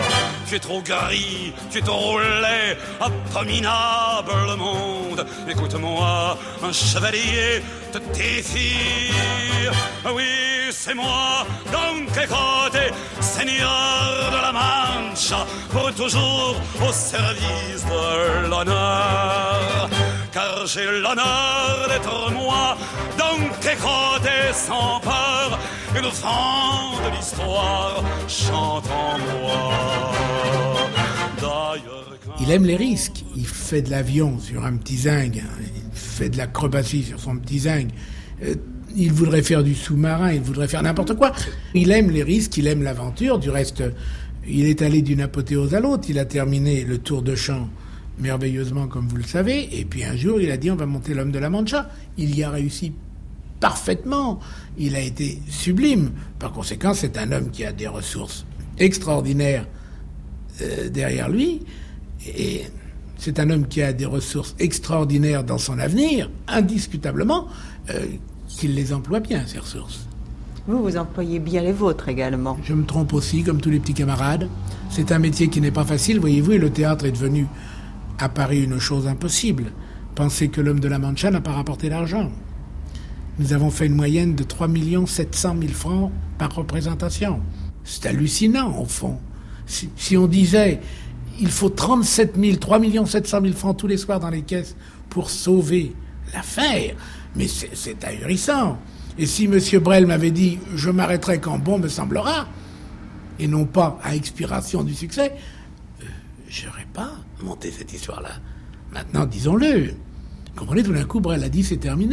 tu es trop gris, tu es trop laid, abominable monde. Écoute-moi, un chevalier te défie. Oui, c'est moi, Don Quixote, seigneur de la Mancha, pour toujours au service de l'honneur. Car j'ai l'honneur d'être moi, Don Quixote sans peur, et le vent de l'histoire chante en moi. D'ailleurs, il aime les risques. Il fait de l'avion sur un petit zinc, il fait de l'acrobatie sur son petit zinc. Il voudrait faire du sous-marin, il voudrait faire n'importe quoi. Il aime les risques, il aime l'aventure. Du reste, il est allé d'une apothéose à l'autre. Il a terminé le Tour de Champ merveilleusement, comme vous le savez. Et puis un jour, il a dit, on va monter l'homme de la Mancha. Il y a réussi parfaitement. Il a été sublime. Par conséquent, c'est un homme qui a des ressources extraordinaires derrière lui. Et c'est un homme qui a des ressources extraordinaires dans son avenir, indiscutablement, qu'il les emploie bien, ces ressources. Vous employez bien les vôtres également. Je me trompe aussi, comme tous les petits camarades. C'est un métier qui n'est pas facile, voyez-vous, et le théâtre est devenu, à Paris, une chose impossible. Pensez que l'homme de la Mancha n'a pas rapporté d'argent. Nous avons fait une moyenne de 3 700 000 francs par représentation. C'est hallucinant, au fond. Si on disait, il faut 3 700 000 francs tous les soirs dans les caisses pour sauver l'affaire, mais c'est ahurissant. Et si M. Brel m'avait dit « je m'arrêterai quand bon me semblera », et non pas à expiration du succès, je n'aurais pas monté cette histoire-là. Maintenant, disons-le. Vous comprenez, tout d'un coup, Brel a dit « c'est terminé ».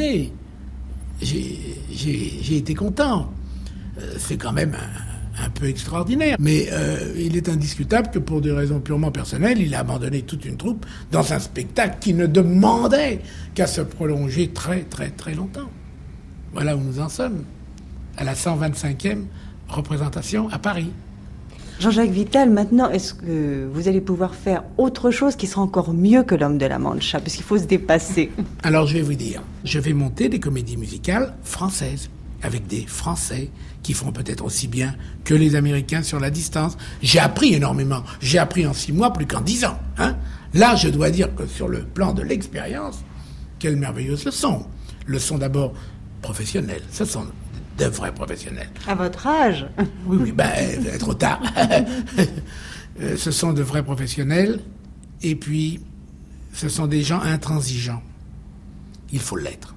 J'ai été content. C'est quand même un peu extraordinaire. Mais il est indiscutable que pour des raisons purement personnelles, il a abandonné toute une troupe dans un spectacle qui ne demandait qu'à se prolonger très très très longtemps. Voilà où nous en sommes, à la 125e représentation à Paris. Jean-Jacques Vital, maintenant, est-ce que vous allez pouvoir faire autre chose qui sera encore mieux que l'homme de la Mancha, parce qu'il faut se dépasser? Alors je vais vous dire, je vais monter des comédies musicales françaises, avec des Français qui font peut-être aussi bien que les Américains sur la distance. J'ai appris énormément. J'ai appris en 6 mois plus qu'en 10 ans. Là, je dois dire que sur le plan de l'expérience, quelle merveilleuse leçon. Leçon d'abord professionnelle. Ce sont de vrais professionnels. À votre âge? Oui, trop tard. Ce sont de vrais professionnels. Et puis, ce sont des gens intransigeants. Il faut l'être.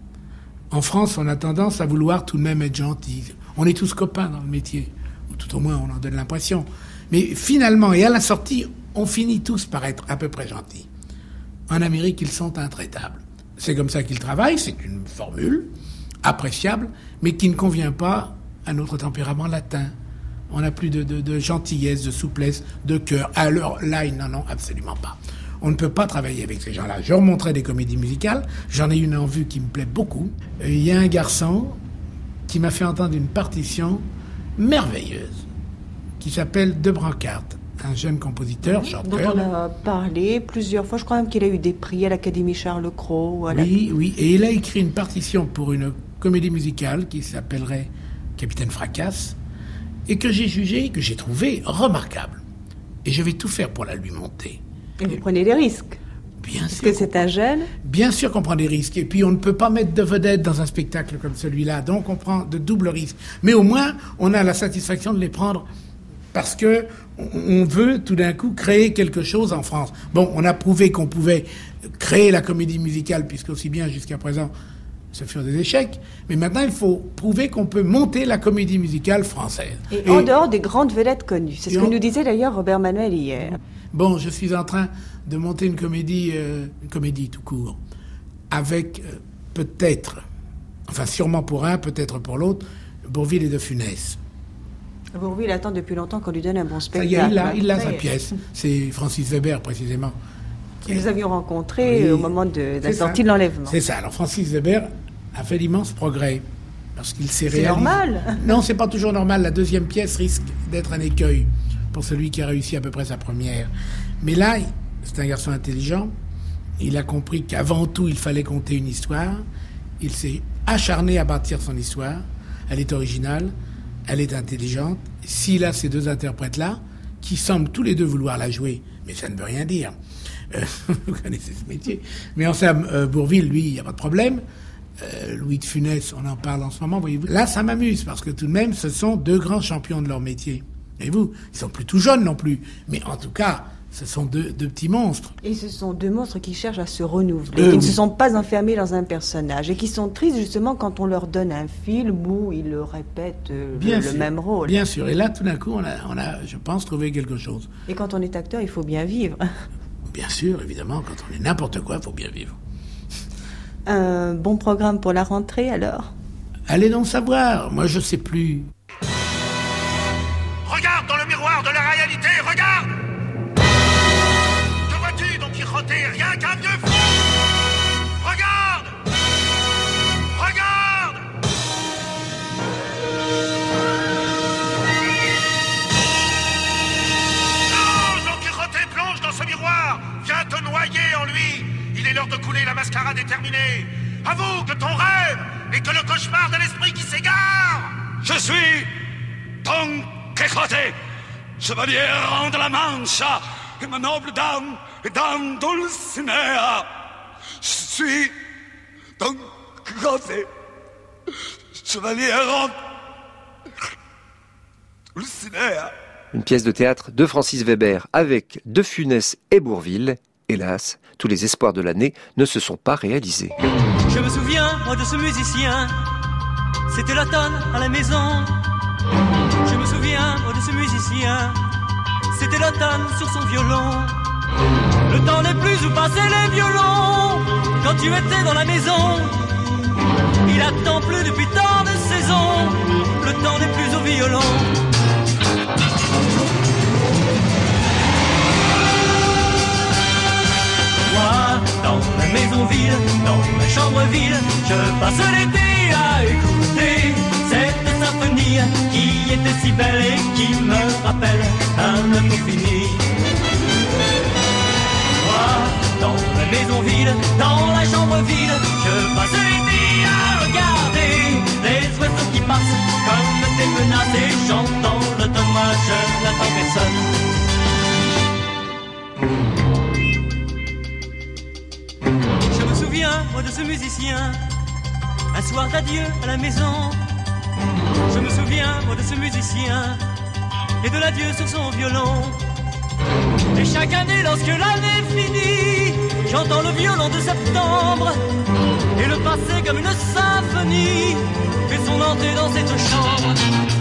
En France, on a tendance à vouloir tout de même être gentil. On est tous copains dans le métier, ou tout au moins on en donne l'impression. Mais finalement, et à la sortie, on finit tous par être à peu près gentils. En Amérique, ils sont intraitables. C'est comme ça qu'ils travaillent, c'est une formule appréciable, mais qui ne convient pas à notre tempérament latin. On n'a plus de gentillesse, de souplesse, de cœur. Alors là, ils n'en ont absolument pas. On ne peut pas travailler avec ces gens-là. Je remonterai des comédies musicales. J'en ai une en vue qui me plaît beaucoup. Il y a un garçon qui m'a fait entendre une partition merveilleuse qui s'appelle De Brancart, un jeune compositeur, chanteur. Dont on a parlé plusieurs fois. Je crois même qu'il a eu des prix à l'Académie Charles-Cros. Oui. Et il a écrit une partition pour une comédie musicale qui s'appellerait Capitaine Fracasse et que j'ai jugée, que j'ai trouvée remarquable. Et je vais tout faire pour la lui monter. Et vous prenez des risques? Bien Parce sûr. que c'est un jeune? Bien sûr qu'on prend des risques. Et puis on ne peut pas mettre de vedette dans un spectacle comme celui-là. Donc on prend de doubles risques. Mais au moins, on a la satisfaction de les prendre parce que on veut tout d'un coup créer quelque chose en France. Bon, on a prouvé qu'on pouvait créer la comédie musicale, puisque aussi bien jusqu'à présent, ce furent des échecs. Mais maintenant, il faut prouver qu'on peut monter la comédie musicale française. Et en dehors des grandes vedettes connues. C'est ce que nous disait d'ailleurs Robert Manuel hier. Bon, je suis en train de monter une comédie tout court, avec peut-être, enfin sûrement pour un, peut-être pour l'autre, Bourvil et De Funès. Bourvil attend depuis longtemps qu'on lui donne un bon spectacle. Ça y est, il a sa pièce. C'est Francis Weber, précisément. Nous avions rencontré au moment de la sortie de l'enlèvement. C'est ça. Alors Francis Weber a fait d'immenses progrès, parce qu'il s'est réalisé... C'est normal. Non, c'est pas toujours normal. La deuxième pièce risque d'être un écueil pour celui qui a réussi à peu près sa première. Mais là, c'est un garçon intelligent. Il a compris qu'avant tout, il fallait conter une histoire. Il s'est acharné à bâtir son histoire. Elle est originale, elle est intelligente. S'il a ces deux interprètes-là, qui semblent tous les deux vouloir la jouer, mais ça ne veut rien dire. Vous connaissez ce métier. Mais Anselme Bourvil, lui, il n'y a pas de problème. Louis de Funès, on en parle en ce moment, voyez-vous. Là, ça m'amuse, parce que tout de même, ce sont deux grands champions de leur métier. Voyez-vous, ils sont plus tout jeunes non plus. Mais en tout cas, ce sont deux petits monstres. Et ce sont deux monstres qui cherchent à se renouveler, qui ne se sont pas enfermés dans un personnage, et qui sont tristes justement quand on leur donne un film où ils répètent le même rôle. Bien sûr, et là, tout d'un coup, on a, je pense, trouvé quelque chose. Et quand on est acteur, il faut bien vivre. Bien sûr, évidemment, quand on est n'importe quoi, il faut bien vivre. Un bon programme pour la rentrée, alors ? Allez donc savoir, moi je sais plus. Regarde dans le miroir de la réalité, regarde! Que vois-tu, Don Quixote? Rien qu'un vieux fou! Regarde! Regarde! Non, Don Quixote, plonge dans ce miroir! Viens te noyer en lui! Il est l'heure de couler, la mascarade est terminée! Avoue que ton rêve n'est que le cauchemar d'un esprit qui s'égare! Je suis Don Quixote, chevalier errant de la Mancha, et ma noble dame est Dame Dulcinea. Je suis Don Quixote, chevalier errant Dulcinea. Une pièce de théâtre de Francis Weber avec De Funès et Bourvil. Hélas, tous les espoirs de l'année ne se sont pas réalisés. Je me souviens, moi, de ce musicien. C'était l'automne à la maison. Je me souviens, moi, de ce musicien. C'était l'automne sur son violon. Le temps n'est plus où passaient les violons. Quand tu étais dans la maison, il attend plus depuis tant de saisons. Le temps n'est plus au violon. Moi, dans la maison vide, dans la chambre vide, je passe l'été à écouter cette symphonie qui était si belle et qui me rappelle un amour fini. Moi, dans la maison vide, dans la chambre vide, je passe l'été à regarder les oiseaux qui passent comme des menaces et j'entends l'automne, moi je n'attends personne. Moi de ce musicien, un soir d'adieu à la maison. Je me souviens, moi de ce musicien, et de l'adieu sur son violon. Et chaque année, lorsque l'année finit, j'entends le violon de septembre, et le passé comme une symphonie fait son entrée dans cette chambre.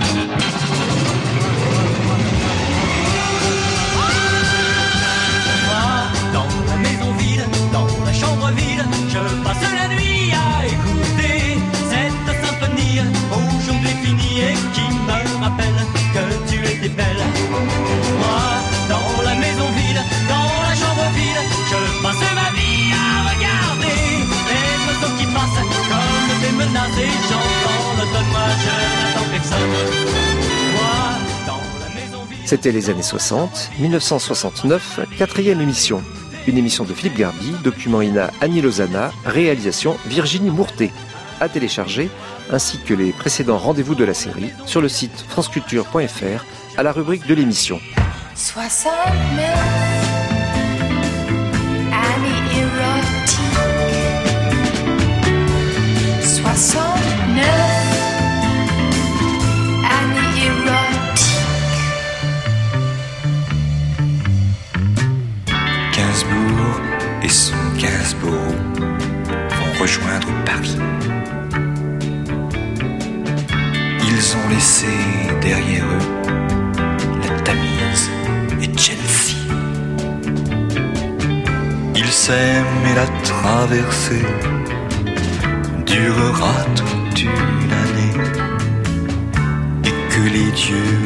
Dans la maison vide, dans la chambre vide, je passe la nuit à écouter cette symphonie aujourd'hui finie et qui me rappelle que tu étais belle. Moi, dans la maison vide, dans la chambre vide, je passe ma vie à regarder les oiseaux qui passent comme des menaces et j'entends l'automne, moi je n'attends personne. Moi, dans la maison vide. C'était les années 60, 1969, 4e émission. Une émission de Philippe Garby, document INA Annie Lozana, réalisation Virginie Mourtet. À télécharger, ainsi que les précédents rendez-vous de la série, sur le site franceculture.fr, à la rubrique de l'émission. 69 Annie érotique. 69 Annie érotique. Gainsbourg et son Gainsbourg vont rejoindre Paris. Ils ont laissé derrière eux la Tamise et Chelsea. Ils s'aiment et la traversée durera toute une année et que les dieux